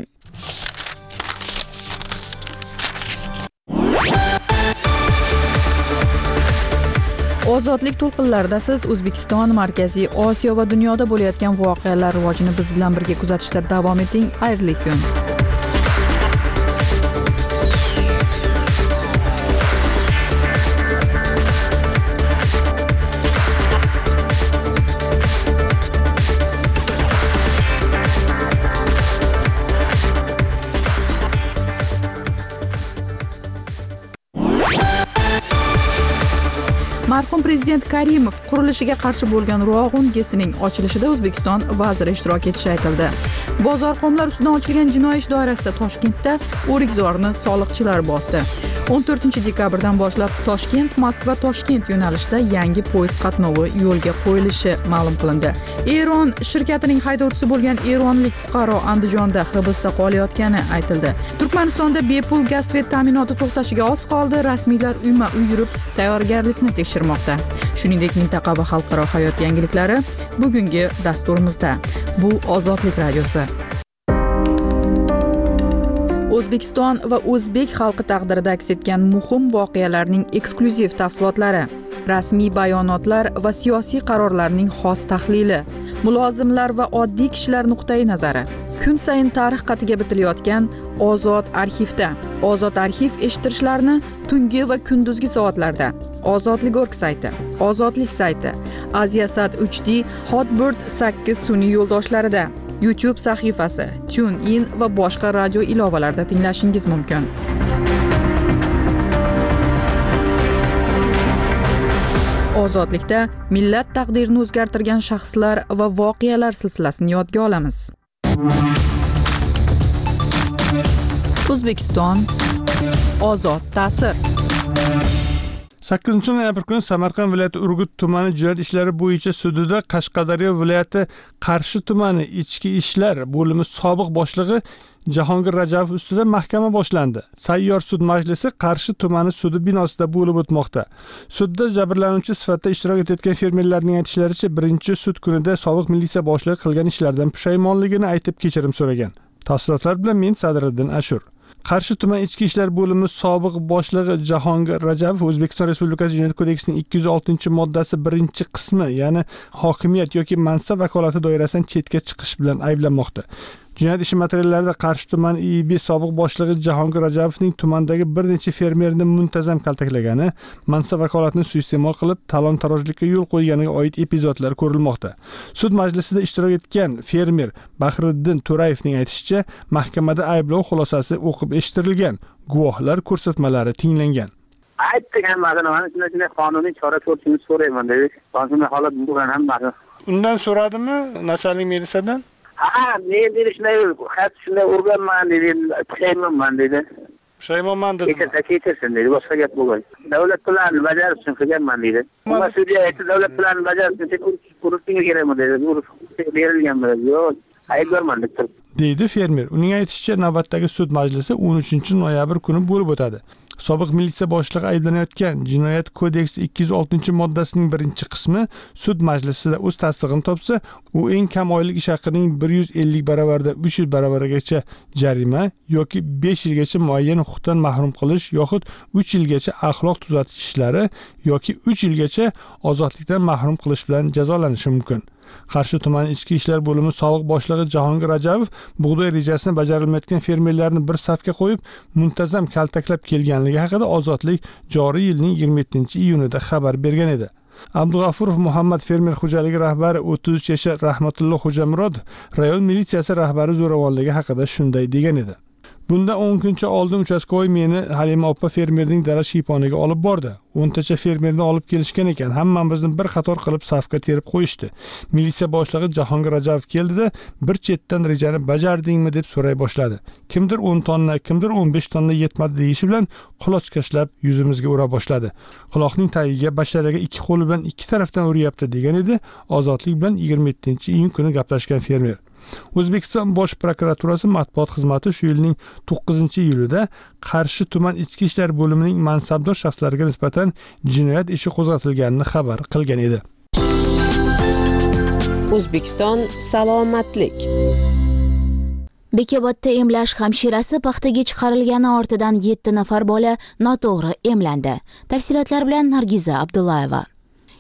Ozodlik to'lqinlarida siz O'zbekiston, Markaziy Osiyo va dunyoda bo'layotgan voqealar rivojini biz bilan birga kuzatishda davom eting. Xayrli kun. Marhum prezident Karimov qurilishiga qarshi bo'lgan Ro'g'un gesining ochilishida O'zbekiston vaziri ishtirok etishi aytildi. Bozorxonlar ustidan ochilgan jinoiy ish doirasida Toshkentda o'rikzorni soliqchilar bosdi. o'n to'rtinchi dekabrdan boshlab Toshkent Moskva Toshkent yo'nalishida yangi poyezd qatnovi yo'lga qo'yilishi ma'lum qilindi. Eron shirkatining haydovchisi bo'lgan eronlik fuqaro Andijonda hibsda qolayotgani aytildi. Turkmanistonda bepul gaz svet ta'minoti to'xtashiga oz qoldi. Rasmiylar uyma-uy yurib tayyorgarlikni tekshirmoqda. Shuningdek, mintaqa va xalqaro hayot yangiliklari bugungi dasturimizda. Bu Ozodlik radiosi. O'zbekiston va o'zbek xalqi taqdirida aks etgan muhim voqealarning eksklyuziv tafsilotlari, rasmiy bayonotlar va siyosiy qarorlarning xos tahlili, mulozimlar va oddiy kishilar nuqtai nazari. Kun sayin tarix qatiga bitilayotgan Ozod arxivda. Ozod arxiv eshittirishlarni tungi va kunduzgi soatlarda. Ozodlik org sayti, Ozodlik sayti, Aziasat uch D, Hotbird sakkiz sun'iy yo'ldoshlarida, YouTube sahifasi, TuneIn va boshqa radio ilovalarida tinglashingiz mumkin. Ozodlikda millat taqdirini o'zgartirgan shaxslar va voqealar silsilasini yodga olamiz. O'zbekiston ozod ta'sir. sakkizinchi noyabr kuni Samarqand viloyati Urgut tumani jinoyat ishlari bo'yicha sudida Qashqadaryo viloyati Qarshi tumani ichki ishlar bo'limi sobiq boshlig'i Jahongir Rajabov ustida mahkama boshlandi. Sayyor sud majlisi Qarshi tumani sudi binosida bo'lib o'tmoqda. Sudda jabrlanuvchi sifatida ishtirok etayotgan fermerlarning aytishlaricha, birinchi sud kunida sobiq militsiya boshlig'i qilgan ishlardan pushaymonligini aytib kechirim so'ragan. Tafsilotlar bilan men Sadriddin Ashur. Qarshi tuman ichki ishlar bo'limi sobiq boshlig'i Jahongir Rajabov O'zbekiston Respublikasi Jinoyat kodeksining ikki yuz oltinchi moddasi birinchi qismi, ya'ni hokimiyat yoki mansab vakolati doirasidan chetga chiqish bilan ayblanmoqda. Jinoyat ishi materiallarida Qarshi tuman I B sobiq boshlig'i Jahongir Rajabovning tumandagi bir necha fermerni muntazam kaltaklagani, mansab vakolatini suiiste'mol qilib talon-tarojlikka yo'l qo'yganiga oid epizodlar ko'rilmoqda. Sud majlisida ishtirok etgan fermer Bahriddin To'rayevning aytishicha, mahkamada ayblov xulosasi o'qib eshittirilgan, guvohlar ko'rsatmalari tinglangan. Aytdik hammasini, mana shunday qonuniy chora ko'rishni so'rayman dedi. Qonuniy holat bo'lgan hammasi. Undan so'radimi nachalnik militsiyadan? Ha, men dedi shunday, xat shunday urganman dedi, pushaymonman dedi. Pushaymonman dedi. Kechirsa kechirsin dedi, boshqa gap bo'lgan. Davlat planini bajarish uchun qilganman dedi. Ammo sudya aytdi, davlat planini bajarish uchun sen urishing kerakmi dedi. Urib berilganmi dedi. Yo'q, aybdorman deb deydi fermer. Uning aytishicha, navbatdagi sud majlisi o'n uchinchi noyabr kuni bo'lib o'tadi. Sobiq militsiya boshlig'i ayblanayotgan Jinoyat kodeksi ikki yuz oltinchi moddasining birinchi qismi sud majlisida o'z tasdig'ini topsa, u eng kam oylik ish haqining bir yuz ellik baravaridan uch yuz baravarigacha jarima yoki besh yilgacha muayyan huquqdan mahrum qilish yoxud uch yilgacha axloq tuzatish ishlari yoki uch yilgacha ozodlikdan mahrum qilish bilan jazolanishi mumkin. Qarshi tumani ichki ishlar bo'limi sobiq boshlig'i Jahongir Rajabov bug'doy rejasini bajarilmayotgan fermerlarni bir safga qo'yib, muntazam kaltaklab kelganligi haqida Ozodlik joriy yilning yigirma yettinchi iyunida xabar bergan edi. Abdug'afurov Muhammad fermer xo'jaligi rahbari o'ttiz uch yashar Rahmatulloh Xo'jamurodov rayon militsiyasi rahbari zo'ravonligi haqida shunday degan edi. Bunda o'n kuncha oldin uchastkovoy meni Halima oppa fermerning dala shiyponiga olib bordi. o'ntacha fermerni olib kelishgan ekan. Hammamizni bir qator qilib safga terib qo'yishdi. Militsiya boshlig'i Jahongir Rajabov keldida, bir chetdan rejani bajardingmi deb so'ray boshladi. Kimdir o'n tonna, kimdir o'n besh tonna yetmadi deyishi bilan qulochkashlab yuzimizga ura boshladi. Quloqning tagiga, basharaga ikki qo'li bilan ikki tarafdan uryapti degan edi. Ozodlik bilan yigirma yettinchi iyun kuni gaplashgan fermer. O'zbekiston Bosh prokuraturasi matbuot xizmati shu yilning to'qqizinchi iyulida Qarshi tuman ichki ishlar bo'limining mansabdor shaxslariga nisbatan jinoyat ishi qo'zg'atilganini xabar qilgan edi. O'zbekiston salomatlik. Bekobodda emlash hamshirasi paxtaga chiqarilgani ortidan yetti nafar bola noto'g'ri emlandi. Tafsilotlar bilan Nargiza Abdullayeva.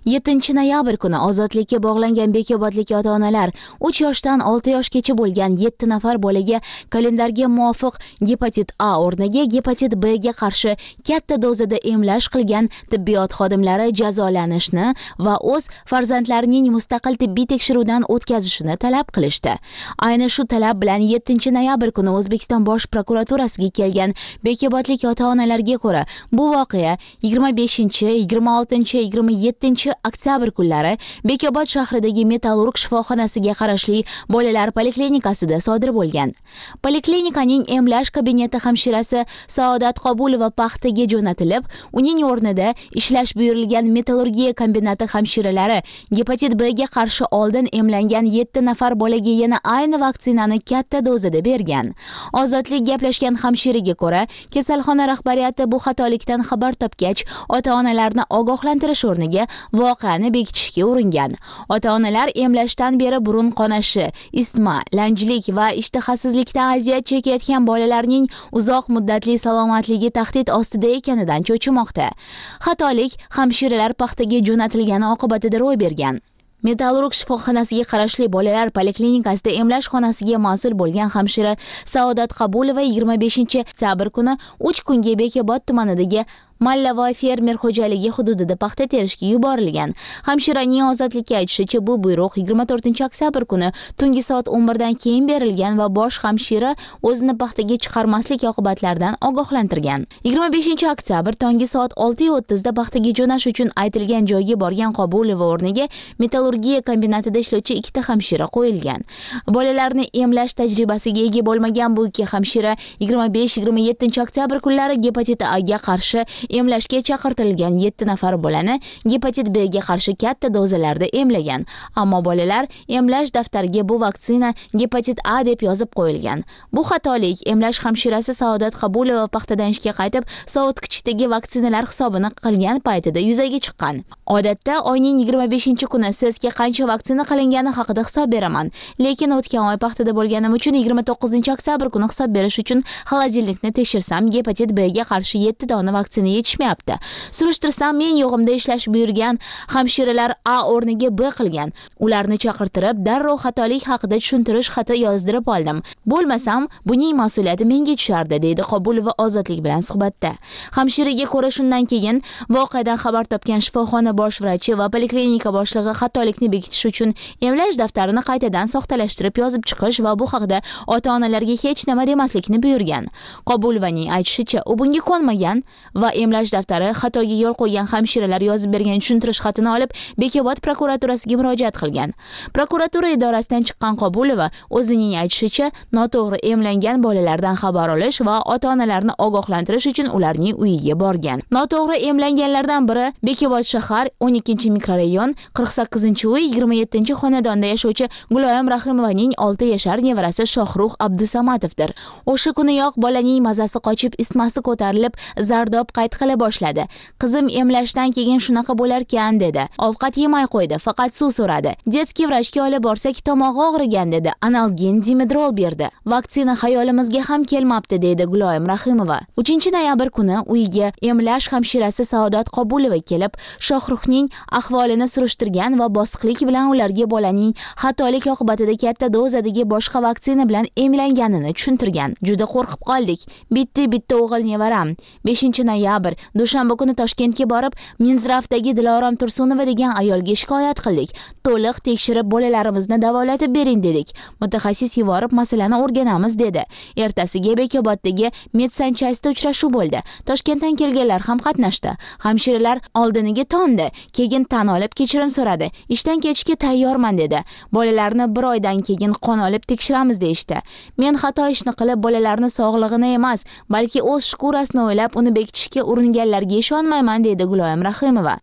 yettinchi noyabr kuni ozodlikka bog'langan bekobodlik ota-onalar uch yoshdan olti yoshgacha bo'lgan yetti nafar bolaga kalendarga muvofiq gepatit A o'rniga gepatit B ga qarshi katta dozada emlash qilgan tibbiyot xodimlari jazolanishni va o'z farzandlarining mustaqil tibbiy tekshiruvdan o'tkazishini talab qilishdi. Ayni shu talab bilan yettinchi noyabr kuni O'zbekiston Bosh prokuraturasiga kelgan bekobodlik ota-onalarga ko'ra, bu voqea yigirma beshinchi, yigirma oltinchi, yigirma yettinchi oktyabr kunlari Bekobod shahridagi Metallurg shifoxonasiga qarashli bolalar poliklinikasida sodir bo'lgan. Poliklinikaning emlash kabineti hamshirasi Saodat Qobulova paxtaga jo'natilib, uning o'rnida ishlash buyurilgan metallurgiya kombinati hamshiralari gepatit B ga qarshi oldin emlangan yetti nafar bolaga yana ayni vaksinani katta dozada bergan. Ozodlik gaplashgan hamshiraga ko'ra, kasalxona rahbariyati bu xatolikdan xabar topgach, ota-onalarni ogohlantirish o'rniga voqeani bekitishga uringan. Ota-onalar emlashdan beri burun qonashi, isitma, lanjlik va ishtahasizlikdan aziyat chekayotgan bolalarning uzoq muddatli salomatligi tahdid ostida ekanidan cho'chimoqda. Xatolik hamshiralar paxtaga jo'natilgani oqibatida ro'y bergan. Metallurg shifoxonasiga qarashli bolalar poliklinikasida emlash xonasiga mas'ul bo'lgan hamshira Saodat Qobulova yigirma beshinchi oktyabr kuni uch kunga Bekobod tumanidagi Mallavoy fermer xo'jaligi hududida paxta terishga yuborilgan. Hamshiraning ozodlikka aytishicha, bu buyruq yigirma to'rtinchi oktyabr kuni tungi soat o'n birdan keyin berilgan va bosh hamshira o'zini paxtaga chiqarmaslik oqibatlaridan ogohlantirgan. yigirma beshinchi oktyabr tongi soat olti o'ttiz da paxtaga jo'nash uchun aytilgan joyga borgan Qobulova o'rniga metallurgiya kombinatida ishlovchi ikkita hamshira qo'yilgan. Bolalarni emlash tajribasiga ega bo'lmagan bu ikki hamshira yigirma besh yigirma yettinchi oktyabr kunlari gepatit A ga qarshi emlashga chaqirtirilgan yetti nafar bolani gepatit B ga qarshi katta dozalarda emlagan. Ammo bolalar emlash daftariga bu vaksina gepatit A deb yozib qo'yilgan. Bu xatolik emlash hamshirasi Saodat Qobulova paxtadan ishga qaytib, sovutgichdagi vaksinalar hisobini qilgan paytida yuzaga chiqqan. Odatda oyning yigirma beshinchi kuni sizga qancha vaksina qilingani haqida hisob beraman, lekin o'tgan oy paxtada bo'lganim uchun yigirma to'qqizinchi oktyabr kuni hisob berish uchun xolodilnikni tekshirsam gepatit B ga qarshi yetti dona vaksina yetishmayapti. Surishtirsam, men yo'g'imda ishlash buyurgan hamshiralar A o'rniga B qilgan. Ularni chaqirtirib, darrov xatolik haqida tushuntirish xati yozdirib oldim. Bo'lmasam, buning mas'uliyati menga tushardi, deydi Qobulova Ozodlik bilan suhbatda. Hamshiraga ko'ra, shundan keyin voqeadan xabar topgan shifoxona bosh vrachi va poliklinika boshlig'i xatolikni bekitish uchun emlash daftarini qaytadan soxtalashtirib yozib chiqish va bu haqida ota-onalarga hech nima demaslikni buyurgan. Qobulovaning aytishicha, u bunga ko'nmagan va emlash daftari xatoga yo'l qo'ygan hamshiralar yozib bergan tushuntirish xatini olib Bekobod prokuraturasiga murojaat qilgan. Prokuratura idorasidan chiqqan Qobulova o'zining aytishicha, noto'g'ri emlangan bolalardan xabar olish va ota-onalarni ogohlantirish uchun ularning uyiga borgan. Noto'g'ri emlanganlardan biri Bekobod shahar o'n ikkinchi mikrorayon qirq sakkizinchi uy yigirma yettinchi xonadonda yashovchi Guloyim Rahimovaning olti yashar nevarasi Shohruh Abdusamatovdir. O'sha kuniyoq bolaning mazasi qochib, isitmasi ko'tarilib, zardob qayd qila boshladi. Qizim emlashdan keyin shunaqa bo'larkan dedi. Ovqat yemay qo'ydi, faqat suv so'radi. Detskiy vrachga olib borsak, tomog'i og'rigan dedi. Analgin Dimedrol berdi. Vaksina xayolimizga ham kelmabdi, dedi Guloyim Rahimova. uchinchi noyabr kuni uyiga emlash hamshirasi Saodat Qobulova kelib, Shohruhning ahvolini surishtirgan va bosiqlik bilan ularga bolaning xatolik oqibatida katta dozadagi boshqa vaksina bilan emlanganini tushuntirgan. Juda qo'rqib qoldik. Bitta bitta o'g'il nevaram. beshinchi noyabr dushanba kuni Toshkentga borib, Minzrafdagi Dilorom Tursunova degan ayolga shikoyat qildik. To'liq tekshirib bolalarimizni davolatib bering dedik. Mutaxassis yuborib masalani o'rganamiz dedi. Ertasiga Bekoboddagi medsanchasida uchrashuv bo'ldi. Toshkentdan kelganlar ham qatnashdi. Hamshiralar oldiniga to'ndi, keyin tan olib kechirim so'radi. Ishdan ketishga tayyorman dedi. Bolalarni bir oydan keyin qon olib tekshiramiz deyishdi. Men xato ishni qilib bolalarni sog'lig'ini emas, balki o'z shkurasini o'ylab uni bekitishga uringanlarga ishonmayman, deydi Guloyim Rahimova.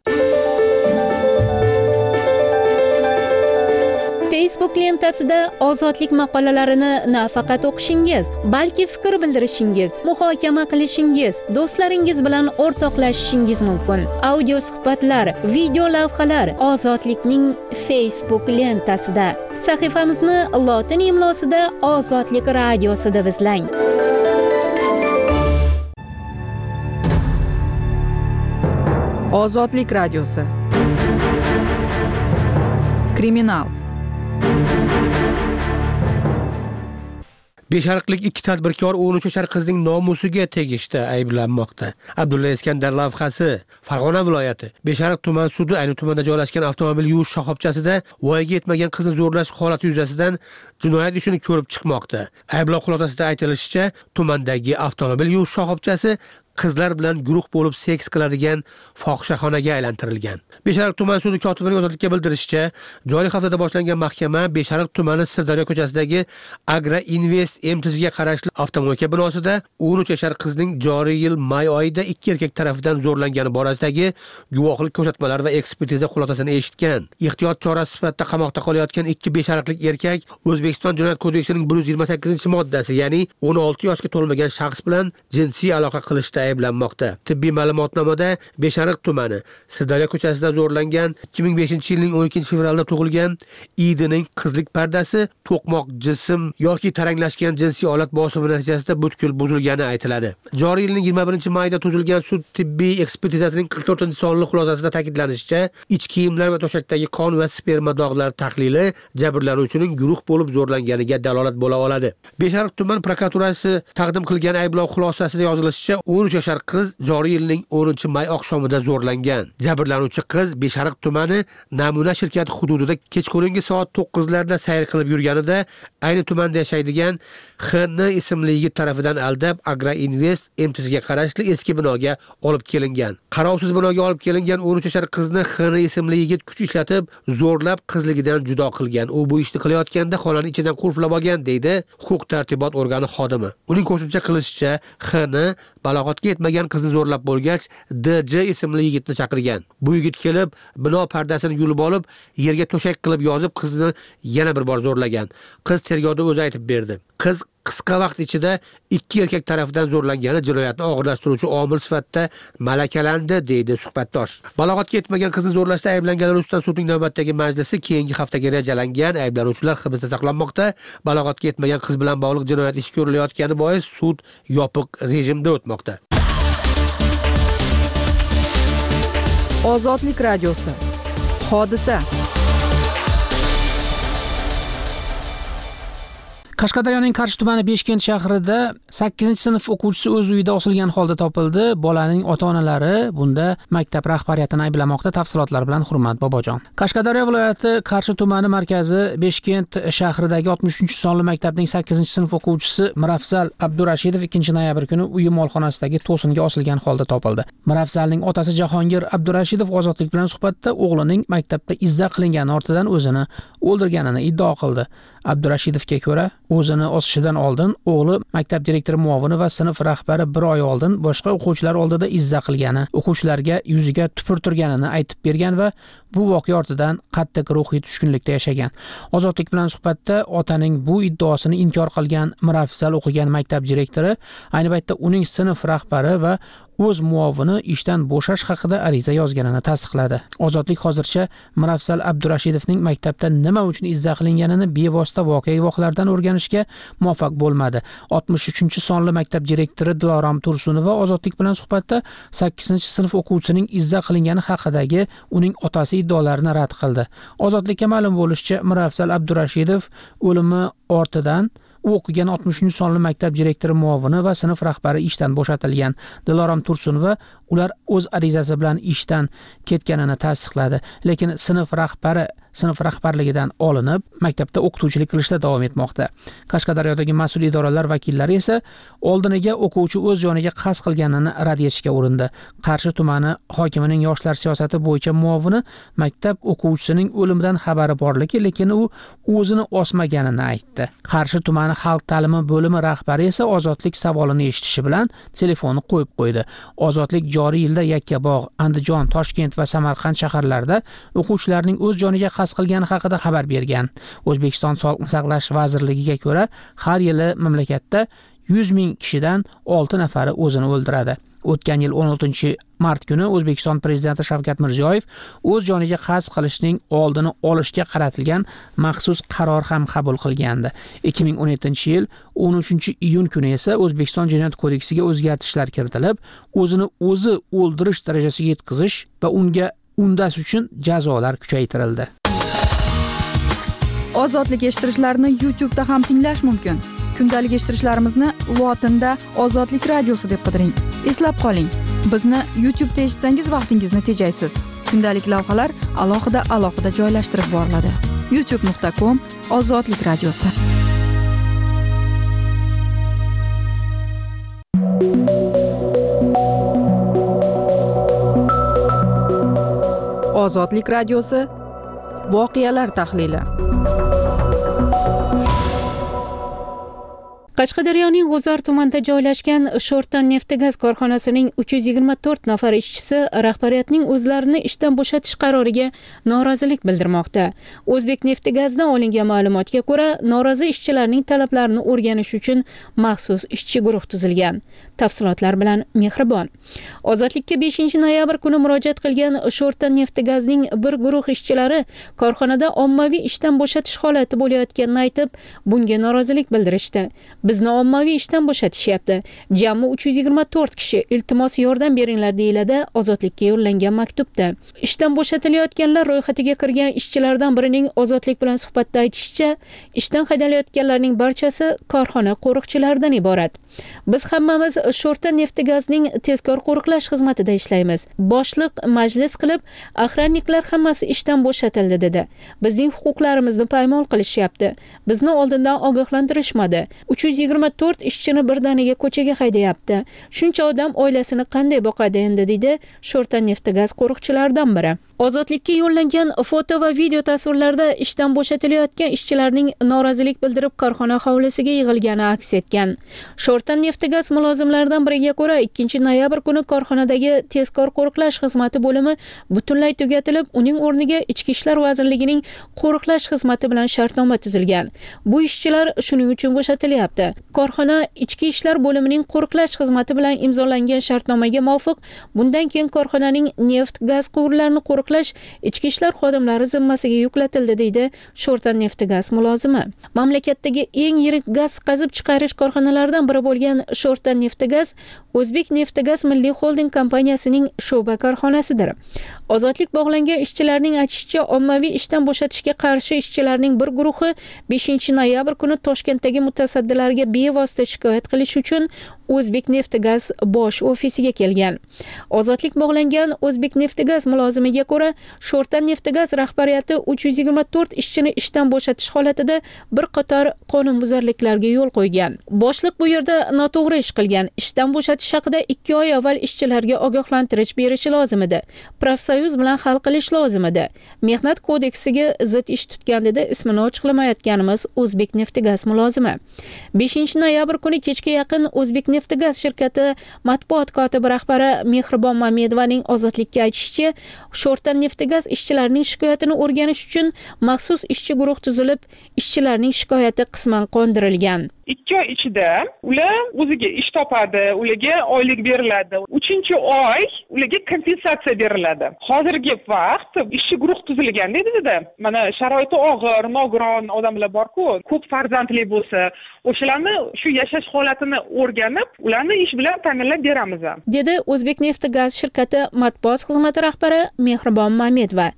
Facebook lentasida ozodlik maqolalarini nafaqat o'qishingiz, balki fikr bildirishingiz, muhokama qilishingiz, do'stlaringiz bilan o'rtoqlashishingiz mumkin. Audio suhbatlar, video lavhalar Ozodlikning Facebook lentasida. Sahifamizni lotin imlosida Ozodlik radiosida izlang. Ozodlik radiosi. Kriminal. Besharqlik ikki tadbirkor o'n uch yashar qizning nomusiga tegishda ayblanmoqda. Abdulla Iskandar lavhasi. Farg'ona viloyati Besharq tuman sudi ayni tumanda joylashgan avtomobil yuvish shoxobchasida voyaga yetmagan qizni zo'rlash holati yuzasidan jinoyat ishini ko'rib chiqmoqda. Ayblov xulosasida aytilishicha, tumandagi avtomobil yuvish shoxobchasi qizlar bilan guruh bo'lib seks qiladigan fohishaxonaga aylantirilgan. Besharq tuman sudi kotibining ozodlikka bildirishicha, joriy haftada boshlangan mahkama Besharq tumani Sirdaryo ko'chasidagi Agra Invest M T Zga qarashli avtomobilka binosida o'n uch yashar qizning joriy yil may oyida ikki erkak tomonidan zo'rlangani borasidagi guvohlik ko'rsatmalari va ekspertiza xulosasini eshitgan. Ehtiyot chorasi sifatida qamoqda qolayotgan ikki besharqlik erkak O'zbekiston Jinoyat kodeksining bir yuz yigirma sakkizinchi moddasi, ya'ni o'n olti yoshga to'lmagan shaxs bilan jinsiy aloqa qilishda ayblanmoqda. Tibbiy ma'lumotnomada Besharq tumani Sirdaryo ko'chasida zo'rlangan ikki ming beshinchi yilning o'n ikkinchi fevralda tug'ilgan Idining qizlik pardasi to'qmoq jism yoki taranglashgan jinsiy olat bosimi natijasida butkul buzilgani aytiladi. Joriy yilning yigirma birinchi mayda tuzilgan sud tibbiy ekspertizasining qirq to'rtinchi sonli xulosasida ta'kidlanishicha, ichki kiyimlar va to'shakdagi qon va sperma dog'lari tahlili jabrlanuvchining guruh bo'lib zo'rlanganiga dalolat bo'la oladi. Besharq tuman prokuraturasi taqdim qilgan ayblov xulosasida yozilishicha, o'n uch yashar qiz joriy yilning o'ninchi may oqshomida zo'rlangan. Jabrlanuvchi qiz Besharq tumani Namuna shirkati hududida kechqurungi soat to'qqizlarda sayr qilib yurganida ayni tumanda yashaydigan X N ismli yigit tomonidan aldab Agra Invest M T Zga qarashli eski binoga olib kelingan. Qarovsiz binoga olib kelingan o'n uch yashar qizni X N ismli yigit kuch ishlatib zo'rlab qizligidan judo qilgan. U bu ishni qilayotganda xonani ichidan qulflab olgan, deydi huquq tartibot organi xodimi. Uning qo'shimcha qilishicha, X N balog'atga yetmagan qizni zo'rlab bo'lgach, D J ismli yigitni chaqirgan. Bu yigit kelib, bino pardasini yulib olib, yerga to'shak qilib yozib qizni yana bir bor zo'rlagan. Qiz tergovda o'zi aytib berdi. Qiz qisqa vaqt ichida ikki erkak tomonidan zo'rlangani jinoyatni og'irlashtiruvchi omil sifatida malakalandi, deydi suhbatdosh. Balog'atga yetmagan qizni zo'rlashda ayblanganlar ustidan sudning navbatdagi majlisi keyingi haftaga rejalangan. Ayblanuvchilar hibsda saqlanmoqda. Balog'atga yetmagan qiz bilan bog'liq jinoyat ishi ko'rilayotgani bois sud yopiq rejimda o'tmoqda. Ozodlik radiosi. Hodisa. Qashqadaryoning Qarshi tumani Beshkent shahrida sakkizinchi sinf o'quvchisi o'z uyida osilgan holda topildi. Bolaning ota-onalari bunda maktab rahbariyatini ayblamoqda. Tafsilotlar bilan Hurmat Bobojon. Qashqadaryo viloyati Qarshi tumani markazi Beshkent shahridagi oltmish uchinchi sonli maktabning sakkizinchi sinf o'quvchisi Mirafzal Abdurashidov ikkinchi noyabr kuni uyi molxonasidagi to'singa osilgan holda topildi. Mirafzalning otasi Jahongir Abdurashidov Ozodlik bilan suhbatda o'g'lining maktabda izza qilingani ortidan o'zini o'ldirganini iddao qildi. Abdurashidovga ko'ra, o'zini osishidan oldin o'g'li maktab direktori muovini va sinf rahbari bir oy oldin boshqa o'quvchilar oldida izza qilgani, o'quvchilarga yuziga tupurtirganini aytib bergan va bu voqea ortidan qattiq ruhiy tushkunlikda yashagan. Ozodlik bilan suhbatda otaning bu iddaosini inkor qilgan Mirafzal o'qigan maktab direktori ayni paytda uning sinf rahbari va o'z muovini ishdan bo'shash haqida ariza yozganini tasdiqladi. Ozodlik hozircha Mirafzal Abdurashidovning maktabda nima uchun izza qilinganini bevosita voqea guvohlaridan o'rganishga muvaffaq bo'lmadi. oltmish uchinchi sonli maktab direktori Dilorom Tursunova Ozodlik bilan suhbatda sakkizinchi sinf o'quvchisining izza qilingani haqidagi uning otasi iddaolarini rad qildi. Ozodlikka ma'lum bo'lishicha, Mirafzal Abdurashidov o'limi ortidan u o'qigan oltmish uchinchi sonli maktab direktori muovini va sinf rahbari ishdan bo'shatilgan. Dilorom Tursunova ular o'z arizasi bilan ishdan ketganini tasdiqladi, lekin sinf rahbari sinf rahbarligidan olinib, maktabda o'qituvchilik qilishda davom etmoqda. Qashqadaryodagi mas'ul idoralar vakillari esa oldiniga o'quvchi o'z joniga qasd qilganini rad etishga urindi. Qarshi tumani hokimining yoshlar siyosati bo'yicha muovini maktab o'quvchisining o'limidan xabari borligi, lekin u o'zini osmaganini aytdi. Qarshi tumani xalq ta'limi bo'limi rahbari esa Ozodlik savolini eshitishi bilan telefonni qo'yib qo'ydi. Ozodlik joriy yilda Yakkabog', Andijon, Toshkent va Samarqand shaharlarida o'quvchilarning o'z joniga qasd qilgani haqida xabar bergan. O'zbekiston Sog'liqni saqlash vazirligiga ko'ra, har yili mamlakatda yuz ming kishidan olti nafari o'zini o'ldiradi. O'tgan yil o'n oltinchi mart kuni O'zbekiston prezidenti Shavkat Mirziyoyev o'z joniga qasd qilishning oldini olishga qaratilgan maxsus qaror ham qabul qilgandi. ikki ming o'n yettinchi yil o'n uchinchi iyun kuni esa O'zbekiston Jinoyat kodeksiga o'zgartishlar kiritilib, o'zini o'zi o'ldirish darajasiga yetkazish va unga undash uchun jazolar kuchaytirildi. Ozodlik eshittirishlarni YouTube'da ham tinglash mumkin. Kundalik eshittirishlarimizni lotinda Ozodlik radiosi deb qidiring. Eslab qoling, bizni YouTube'da eshitsangiz vaqtingizni tejaysiz. Kundalik lavhalar alohida alohida joylashtirib boriladi. youtube nuqta com Ozodlik radiosi. Ozodlik radiosi voqealar tahlili. Qashqadaryoning G'uzor tumanida joylashgan Sho'rtan neft-gaz korxonasining uch yuz yigirma to'rt nafar ishchisi rahbariyatning o'zlarini ishdan bo'shatish qaroriga norozilik bildirmoqda. O'zbek neft-gazdan olingan ma'lumotga ko'ra, norozi ishchilarning talablarini o'rganish uchun maxsus ishchi guruh tuzilgan. Tafsilotlar bilan Mehribon. Ozodlikka beshinchi noyabr kuni murojaat qilgan Sho'rtan neft-gazning bir guruh ishchilari korxonada ommaviy ishdan bo'shatish holati bo'layotganini aytib, bunga norozilik bildirishdi. Bizni ommaviy ishdan bo'shatishyapti. Jami uch yuz yigirma to'rt kishi iltimos yordam beringlar deyiladi Ozodlikka yo'llangan maktubda. Ishdan bo'shatilayotganlar ro'yxatiga kirgan ishchilardan birining Ozodlik bilan suhbatda aytishicha, ishdan haydalayotganlarning barchasi korxona qo'riqchilaridan iborat. Biz hammamiz Sho'rtan neft-gazning tezkor qo'riqlash xizmatida ishlaymiz. Boshliq majlis qilib, охранникlar hammasi ishdan bo'shatildi dedi. Bizning huquqlarimizni paymol qilishyapti. Bizni oldindan ogohlantirishmadi. uch yuz yigirma to'rt ishchini birdaniga ko'chaga haydayapti. Shuncha odam oilasini qanday boqadi endi, deydi Sho'rtan neft-gaz qo'riqchilaridan biri. Ozodlikka yo'llangan foto va video tasvirlarda ishdan bo'shatilayotgan ishchilarning norozilik bildirib korxona hovlisiga yig'ilgani aks etgan. Sho'rtan neft-gaz mulozimlaridan biriga ko'ra, ikkinchi noyabr kuni korxonadagi tezkor qo'riqlash xizmati bo'limi butunlay tugatilib, uning o'rniga Ichki ishlar vazirligining qo'riqlash xizmati bilan shartnoma tuzilgan. Bu ishchilar shuning uchun bo'shatilyapti. Korxona Ichki ishlar bo'limining qo'riqlash xizmati bilan imzolangan shartnomaga muvofiq, bundan keyin korxonaning neft, gaz quvurlarini qo'riqlash Ichki ishlar xodimlari zimmasiga yuklatildi, deydi Sho'rtan neft-gaz mulozimi. Mamlakatdagi eng yirik gaz qazib chiqarish korxonalaridan biri bo'lgan Sho'rtan neft-gaz O'zbek neft-gaz milliy xolding kompaniyasining sho'ba korxonasidir. Ozodlik bog'langan ishchilarning aytishicha, ommaviy ishdan bo'shatishga qarshi ishchilarning bir guruhi beshinchi noyabr kuni Toshkentdagi mutasaddilarga bevosita shikoyat qilish uchun O'zbek neft-gaz bosh ofisiga kelgan. Ozodlik bog'langan O'zbek neft-gaz mulozimiga ko'ra, Sho'rtan neft-gaz rahbariyati uch yuz yigirma to'rt ishchini ishdan bo'shatish holatida bir qator qonunbuzarliklarga yo'l qo'ygan. Boshliq bu yerda noto'g'ri ish qilgan. Ishdan bo'shatish haqida ikki oy avval ishchilarga ogohlantirish berishi lozim edi. Profsoyuz bilan hal qilish lozim edi. Mehnat kodeksiga zid ish tutgan, dedi ismini ochiqlamayotganimiz O'zbek neft-gaz mulozimi. beshinchi noyabr kuni kechga yaqin O'zbek neft-gaz shirkati matbuot kotibi rahbari Mehribon Mamedovaning Ozodlikka aytishicha, Sho'rtan neft-gaz ishchilarining shikoyatini o'rganish uchun maxsus ishchi guruh tuzilib, ishchilarning shikoyati qisman qondirilgan. ikki oy ichida ular o'ziga ish topadi, ularga oylik beriladi. uchinchi oy ularga kompensatsiya beriladi. Hozirgi vaqt ishchi guruh tuzilgan dedi-da. Mana sharoiti og'ir, nogiron odamlar bor-ku, ko'p farzandli bo'lsa, o'shalarni shu yashash holatini o'rganib, ularni ish bilan ta'minlab beramiz, dedi O'zbek neft-gaz shirkati matbuot xizmati rahbari Mehribon Mamedova.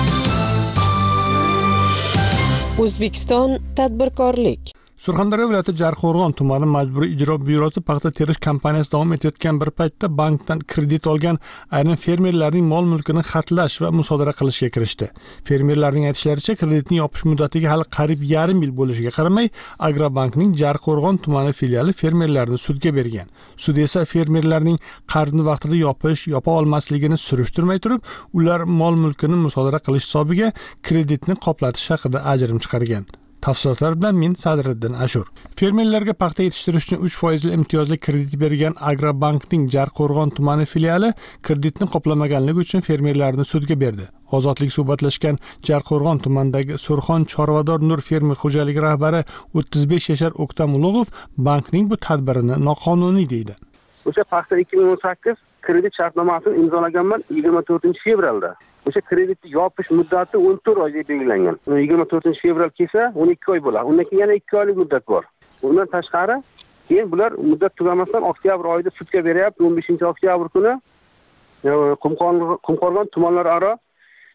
O'zbekiston tadbirkorlik. Surxondaryo viloyati Jarqo'rg'on tumani majburiy ijro byurosi paxta terish kampaniyasi davom etayotgan bir paytda bankdan kredit olgan ayrim fermerlarning mol-mulkini xatlash va musodara qilishga kirishdi. Fermerlarning aytishlaricha, kreditning yopish muddatiga hali qariyb yarim yil bo'lishiga qaramay, Agrobankning Jarqo'rg'on tumani filiali fermerlarni sudga bergan. Sud esa fermerlarning qarzni vaqtida yopish, yopa olmasligini surishtirmay turib, ular mol-mulkini musodara qilish hisobiga kreditni qoplatish haqida ajrim chiqargan. Tafsilotlar bilan men Sadriddin Ashur. Fermerlarga paxta yetishtirish uchun uch foizli imtiyozli kredit bergan Agrobankning Jarqo'rg'on tumani filiali kreditni qoplamaganligi uchun fermerlarni sudga berdi. Ozodlik suhbatlashgan Jarqo'rg'on tumanidagi Surxon Chorvador Nur fermer xo'jaligi rahbari o'ttiz besh yashar O'ktam Ulug'ov bankning bu tadbirini noqonuniy deydi. O'sha paxta ikki ming o'n sakkiz kredit shartnomasini imzolaganman yigirma to'rtinchi fevralda. O'sha kreditni yopish muddati o'n to'rt oyga belgilangan. yigirma to'rtinchi fevral kelsa o'n ikki oy bo'ladi. Undan keyin yana ikki oylik muddat bor. Undan tashqari keyin bular muddat tugamasdan oktyabr oyida sudga beryapti. o'n beshinchi oktyabr kuni Qumqo'rg'on tumanlararo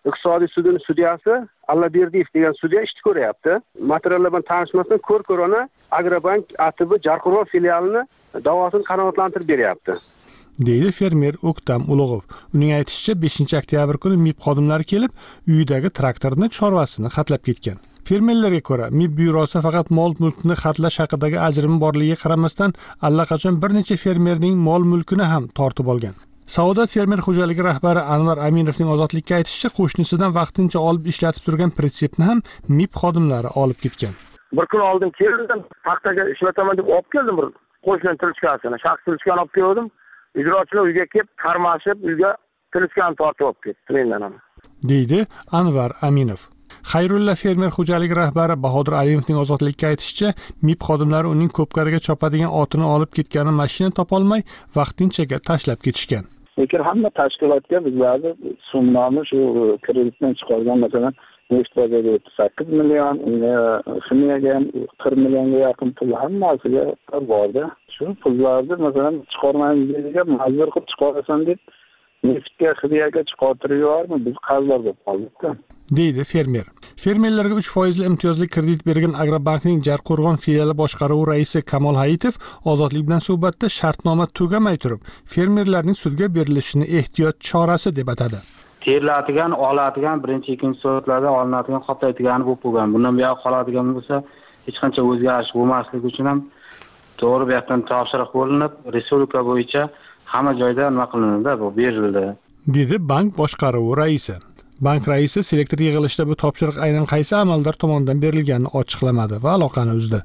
iqtisodiy sudining sudyasi Allaberdiyev degan sudya ishni ko'ryapti. Materiallar bilan tanishmasdan ko'r-ko'rona Agrobank A T B Jarqo'rg'on filialini da'vosini qanoatlantirib beryapti. deydi fermer O'ktam Ulug'ov. Uning aytishicha, beshinchi oktyabr kuni M I B xodimlari kelib, uyidagi traktorni chorvasini xatlab ketgan. Fermerlarga ko'ra, M I B byurosi faqat mol-mulkni xatlash haqidagi ajrimi borligiga qaramasdan allaqachon bir necha fermerning mol-mulkini ham tortib olgan. Saodat fermer xo'jaligi rahbari Anvar Aminovning ozodlikka aytishicha, qo'shnisidan vaqtincha olib ishlatib turgan pritsepni ham M I B xodimlari olib ketgan. Bir kun oldin keldim, paxtaga ishlataman deb olib keldim bir qo'shni tilchkasini, shaxs tilchkani olib keldim. Ijrochilar uyga kelib, qarmashib, uyga tilchkani tortib olib ketdi mendan ham. deydi Anvar Aminov. Xayrulla fermer xo'jaligi rahbari Bahodir Alimovning ozodlikka aytishicha, M I B xodimlari uning ko'pkariga chopadigan otini olib ketgani mashina topolmay vaqtinchaga tashlab ketishgan. Lekin hamma tashkilotga biz ba'zi summani shu kreditdan chiqargan, masalan, neft bozoriga o'ttiz sakkiz million, ximiyaga qirq millionga yaqin pul hammasiga bordi. Shu pullarni masalan chiqarmaymiz degan majbur qilib chiqarasan deb neftga, ximiyaga chiqartirib yubormi, biz qarzlar bo'lib qoldik-da. deydi fermer. Fermerlarga uch foizli imtiyozli kredit bergan Agrobankning Jarqo'rg'on filiali boshqaruvi raisi Kamol Hayitov ozodlik bilan suhbatda shartnoma tugamay turib, fermerlarning sudga berilishini ehtiyot chorasi deb atadi. Teriladigan, oladigan, birinchi, ikkinchi soatlarda olinadigan, qoplaydigani bo'lib bo'lgan. Bundan buyoq qoladigan bo'lsa, hech qancha o'zgarish bo'lmasligi uchun ham to'g'ri bu yoqdan topshiriq bo'linib, respublika bo'yicha hamma joyda nima qilinadi, bu berildi, dedi bank boshqaruvi raisi. Bank raisi selektor yig'ilishida bu topshiriq aynan qaysi amaldor tomonidan berilganini ochiqlamadi va aloqani uzdi.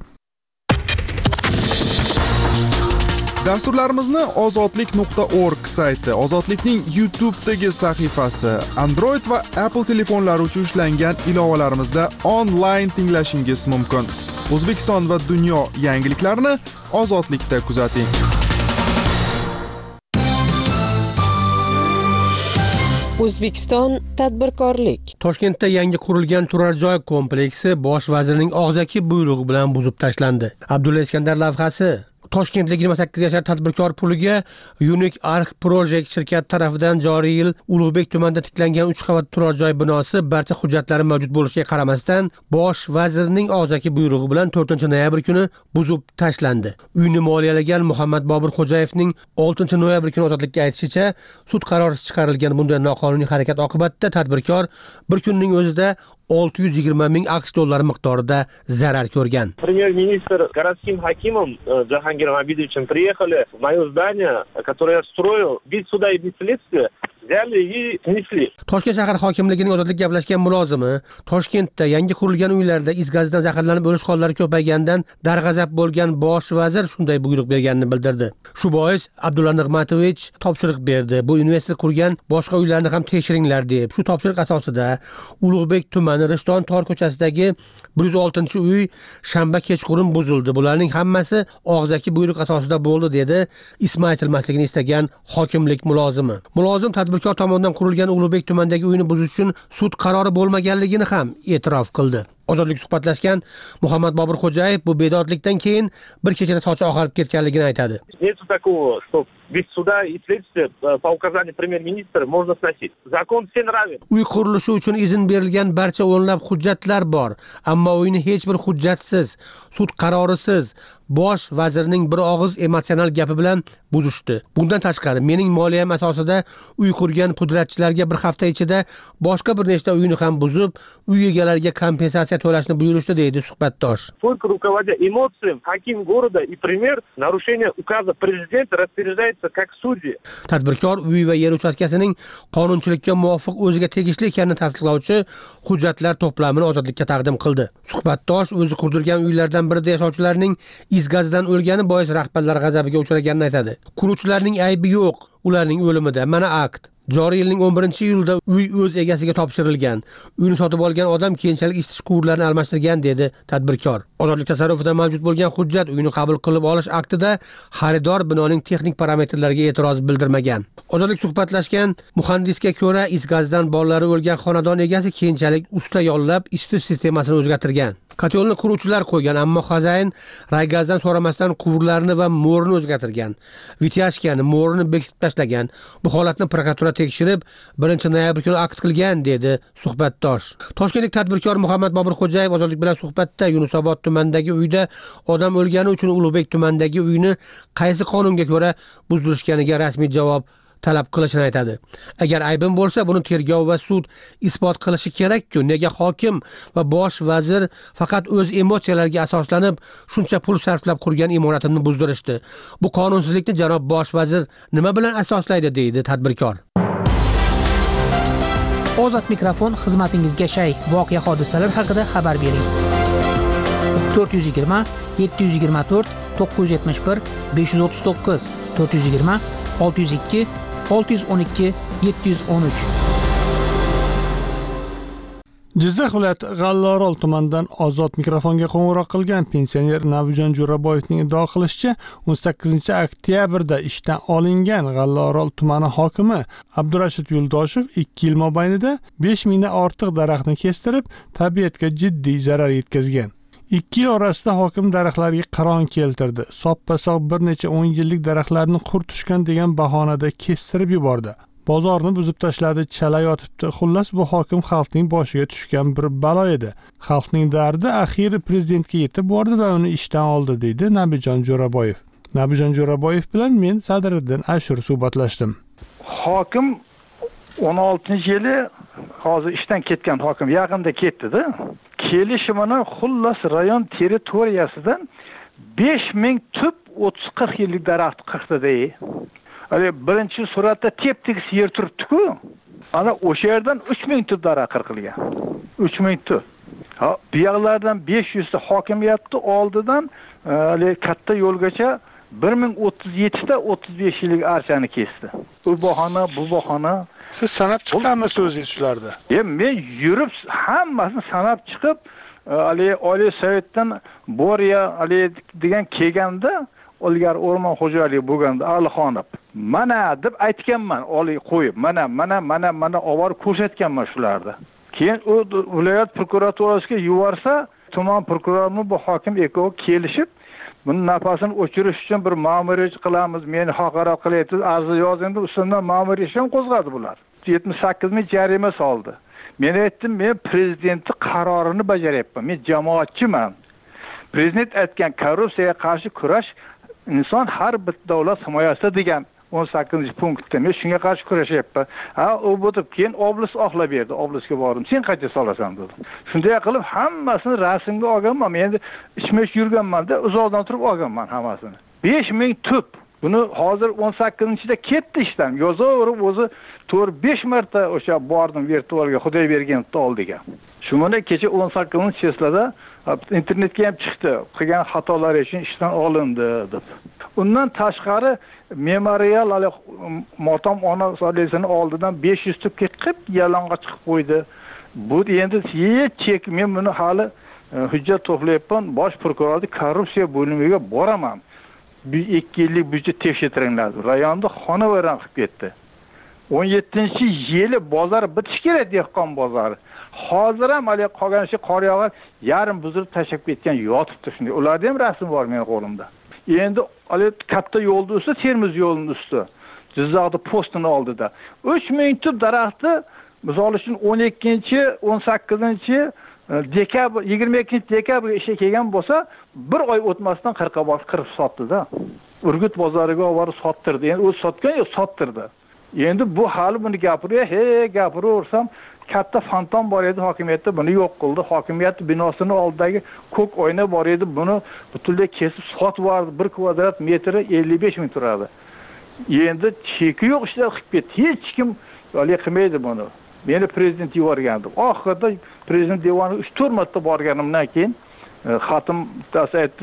Dasturlarimizni ozodlik nuqta org sayti, Ozodlikning YouTube'dagi sahifasi, Android va Apple telefonlari uchun ishlangan ilovalarimizda onlayn tinglashingiz mumkin. O'zbekiston va dunyo yangiliklarini Ozodlikda kuzating. O'zbekiston tadbirkorlik. Toshkentda yangi qurilgan turar joy kompleksi bosh vazirning og'zaki buyrug'i bilan buzib tashlandi. Abdulla Iskandar lavhasi Toshkentlik yigirma sakkiz yashar tadbirkor puliga Unique Arc Project shirkati tomonidan joriy yil Ulug'bek tumanida tiklangan uch qavat turar joy binosi barcha hujjatlari mavjud bo'lishiga qaramasdan bosh vazirning og'zaki buyrug'i bilan to'rtinchi noyabr kuni buzib tashlandi. Uyni moliyalagan Muhammad Bobur Xo'jayevning oltinchi noyabr kuni ozodlikka aytishicha, sud qarori chiqarilgan bunday noqonuniy harakat oqibatida tadbirkor bir kunning o'zida olti yuz yigirma ming aqsh dollari miqdorida zarar ko'rgan. Премьер-министр городским хакимом Джахангиром Абидовичем приехали в мое здание, которое я строил, без суда и без следствия, взяли и снесли. Toshkent shahar hokimligining ozodlik gaplashgan mulozimi Toshkentda yangi qurilgan uylarda is gazidan zaharlanib o'lish hollari ko'paygandan darg'azab bo'lgan bosh vazir shunday buyruq berganini bildirdi. Shu bois Abdulla Nig'matovich topshiriq berdi. Bu investor qurgan boshqa uylarni ham tekshiringlar deb. Shu topshiriq asosida Ulug'bek tumani Rishton tor ko'chasidagi bir yuz oltinchi uy shanba kechqurun buzildi. Bularning hammasi og'zaki buyruq asosida bo'ldi, dedi ismi aytilmasligini istagan hokimlik mulozimi. Mulozim tadbirkor tomonidan qurilgan Ulug'bek tumanidagi uyni buzish uchun sud qarori bo'lmaganligini ham e'tirof qildi. Ozodlik suhbatlashgan Muhammad Bobur Xo'jayev bu bedodlikdan keyin bir kechada sochi oqarib ketganligini aytadi. Нет такого, что без суда и следствия по указанию премьер-министра можно сносить. Закон всем равен. Uy qurilishi uchun izn berilgan barcha o'nlab hujjatlar bor, ammo uyni hech bir hujjatsiz, sud qarorisiz bosh vazirning bir og'iz emotsional gapi bilan buzishdi. Bundan tashqari mening moliyam asosida uy qurgan pudratchilarga bir hafta ichida boshqa bir nechta uyni ham buzib, uy egalariga kompensatsiya to'lashni buyurishdi, deydi suhbatdosh. Только руководя эмоциями, хаким города и премьер нарушение указа президента распоряжается как судьи. Tadbirkor uy va yer uchastkasining qonunchilikka muvofiq o'ziga tegishli ekanini tasdiqlovchi hujjatlar to'plamini ozodlikka taqdim qildi. Suhbatdosh o'zi qurdirgan uylardan birida yashovchilarning is gazidan o'lgani bois rahbarlar g'azabiga uchraganini aytadi. Quruvchilarning aybi yo'q, ularning o'limida. Mana akt. Joriy yilning o'n birinchi iyulda uy o'z egasiga topshirilgan. Uyni sotib olgan odam keyinchalik isitish quvurlarini almashtirgan, dedi tadbirkor. Ozodlik tasarrufida mavjud bo'lgan hujjat uyni qabul qilib olish aktida xaridor binoning texnik parametrlariga e'tiroz bildirmagan. Ozodlik suhbatlashgan muhandisga ko'ra, is gazidan bolalari o'lgan xonadon egasi keyinchalik usta yollab isitish sistemasini o'zgartirgan. Kotelni quruvchilar qo'ygan, ammo xo'jayin raygazdan so'ramasdan quvurlarni va mo'rini o'zgartirgan. Vityashkani, mo'rini bekitib tashlagan. Bu holatni prokuratura tekshirib, birinchi noyabr kuni akt qilgan, dedi suhbatdosh. Toshkentlik tadbirkor Muhammad Bobur-Xo'jayev Ozodlik bilan suhbatda Yunusobod tumanidagi uyda odam o'lgani uchun Ulug'bek tumanidagi uyni qaysi qonunga ko'ra buzdirishganiga rasmiy javob talab qilishini aytadi. Agar aybim bo'lsa, buni tergov va sud isbot qilishi kerak-ku. Nega hokim va bosh vazir faqat o'z emotsiyalariga asoslanib shuncha pul sarflab qurgan imoratimni buzdirishdi? Bu qonunsizlikni janob bosh vazir nima bilan asoslaydi, deydi tadbirkor. Ozod mikrofon xizmatingizga shay. Voqea hodisalar haqida xabar bering. to'rt yuz yigirma yetti yuz yigirma to'rt to'qqiz yuz yetmish bir besh yuz o'ttiz to'qqiz to'rt yuz yigirma olti yuz ikki olti yuz o'n ikki yetti yuz o'n uch. Jizzax viloyati G'allaorol tumanidan Ozod mikrofonga qo'ng'iroq qilgan pensioner Nabijon Jo'raboyevning iddao qilishicha, o'n sakkizinchi oktyabrda ishdan olingan G'allaorol tumani hokimi Abdurashid Yo'ldoshev ikki yil mobaynida besh mingdan ortiq daraxtni kestirib, tabiatga jiddiy zarar yetkazgan. ikki yil orasida hokim daraxtlarga qiron keltirdi. Soppa-sog' bir necha o'n yillik daraxtlarni qur tushgan degan bahonada kestirib yubordi. Bozorni buzib tashladi, chala yotibdi. Xullas, bu hokim xalqning boshiga tushgan bir balo edi. Xalqning dardi axiri prezidentga yetib bordi va uni ishdan oldi, deydi Nabijon Jo'raboyev. Nabijon Jo'raboyev bilan men Sadriddin Ashur suhbatlashdim. Hokim o'n oltinchi yili hozir ishdan ketgan hokim yaqinda ketdi-da. Kelishimini xullas rayon territoriyasidan besh ming tub o'ttiz qirq yillik daraxt qirqdi-da. Hali birinchi suratda tep-tekis yer turibdi-ku. Ana o'sha yerdan uch ming tub daraxt qirqilgan. uch ming tub. Ha, bu yoqlardan besh yuz ta hokimiyatni oldidan hali katta yo'lgacha bir ming o'ttiz yetti ta o'ttiz besh yillik archani kesdi. Bu bahona, bu bahona. Siz sanab chiqqanmisiz o'zingiz shularda? E, men yurib hammasini sanab chiqib, hali Oliy Sovetdan Boriya hali degan kelganda, ilgari o'rmon xo'jaligi bo'lganda Alixonov, mana deb aytganman, Oliy qo'yib, mana mana mana mana olib ko'rsatganman shularda. Keyin u viloyat prokuraturasiga yuborsa, tuman prokurori bu hokim ekovi kelishib, buni nafasini o'chirish uchun bir ma'muriy qilamiz, meni haqorat qilyapsiz, arz yozindi, ustidan ma'muriy ish ham qo'zg'adi bular. yetmish sakkiz ming jarima soldi. Men aytdim, men prezidentning qarorini bajaryapman. Men jamoatchiman. Prezident aytgan korrupsiyaga qarshi kurash inson har bir davlat himoyasida degan o'n sakkizinchi punktda men shunga qarshi kurashyapman. Ha, u bo'lib keyin oblis oqlab berdi. Oblisga bordim. Sen qancha solasan dedi. Shunday qilib hammasini rasmga olganman. Men endi ishmesh yurganman-da, uzoqdan turib olganman hammasini. besh ming tub. Buni hozir o'n sakkizinchida ketdi ishdan. Yozaverib o'zi to'rt besh marta o'sha bordim virtualga Xudoy berganni oldiga. Shuni kecha o'n sakkizinchi cheslada internetga ham chiqdi. Qilgan xatolari uchun ishdan olindi deb. Undan tashqari memorial hali motam ona solesini oldidan besh yuz tubga qilib yalang'a chiqib qo'ydi. Bu endi hech chek, men buni hali hujjat to'playapman, bosh prokurorning korrupsiya bo'limiga boraman. Bir ikki yillik budjet tekshirtiringlar. Rayonda xonavayron qilib ketdi. o'n yettinchi yili bozor bitish kerak, dehqon bozori. Hozir ham hali qolgan ishi qor yog'ar, yarim buzilib tashlab ketgan yotibdi shunday. Ularda ham rasm bor mening qo'limda. Endi hali katta yo'lning usti, Termiz yo'lining usti. Jizzaxda postini oldida. uch ming tub daraxtni misol uchun o'n ikkinchi o'n sakkizinchi dekabr yigirma ikkinchi dekabr ishga kelgan bo'lsa, bir oy o'tmasdan qirqa bos qirib sotdi-da. Urgut bozoriga olib sottirdi. Endi u sotgan yo sottirdi. Endi bu hali buni gapiriyor, he gapiraversam katta fantom bor edi hokimiyatda, buni yo'q qildi. Hokimiyat binosini oldidagi ko'k oyna bor edi, buni butunlay kesib sotib yubordi. bir kvadrat metri ellik besh ming turadi. Endi cheki yo'q ishlar qilib ketdi. Hech kim hali qilmaydi buni. Meni prezident yuborgandi. Oxirida prezident devoniga uch to'rt marta borganimdan keyin xatim bittasi aytdi,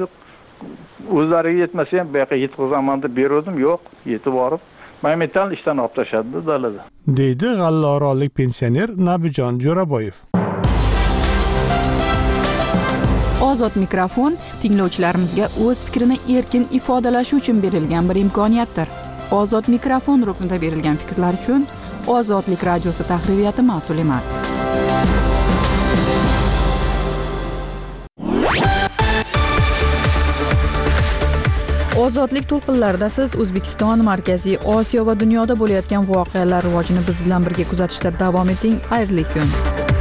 o'zlariga yetmasa ham bu yoqqa yetkazaman deb berdim, yo'q, yetib borib momentan ishdan olib tashladi dalada, deydi G'allaorollik pensioner Nabijon Jo'raboyev. Ozod mikrofon tinglovchilarimizga o'z fikrini erkin ifodalashi uchun berilgan bir imkoniyatdir. Ozod mikrofon ruknida berilgan fikrlar uchun Ozodlik radiosi tahririyati mas'ul emas. ozodlik to'lqinlarida siz O'zbekiston, Markaziy Osiyo va dunyoda bo'layotgan voqealar rivojini biz bilan birga kuzatishda davom eting. Xayrli kun.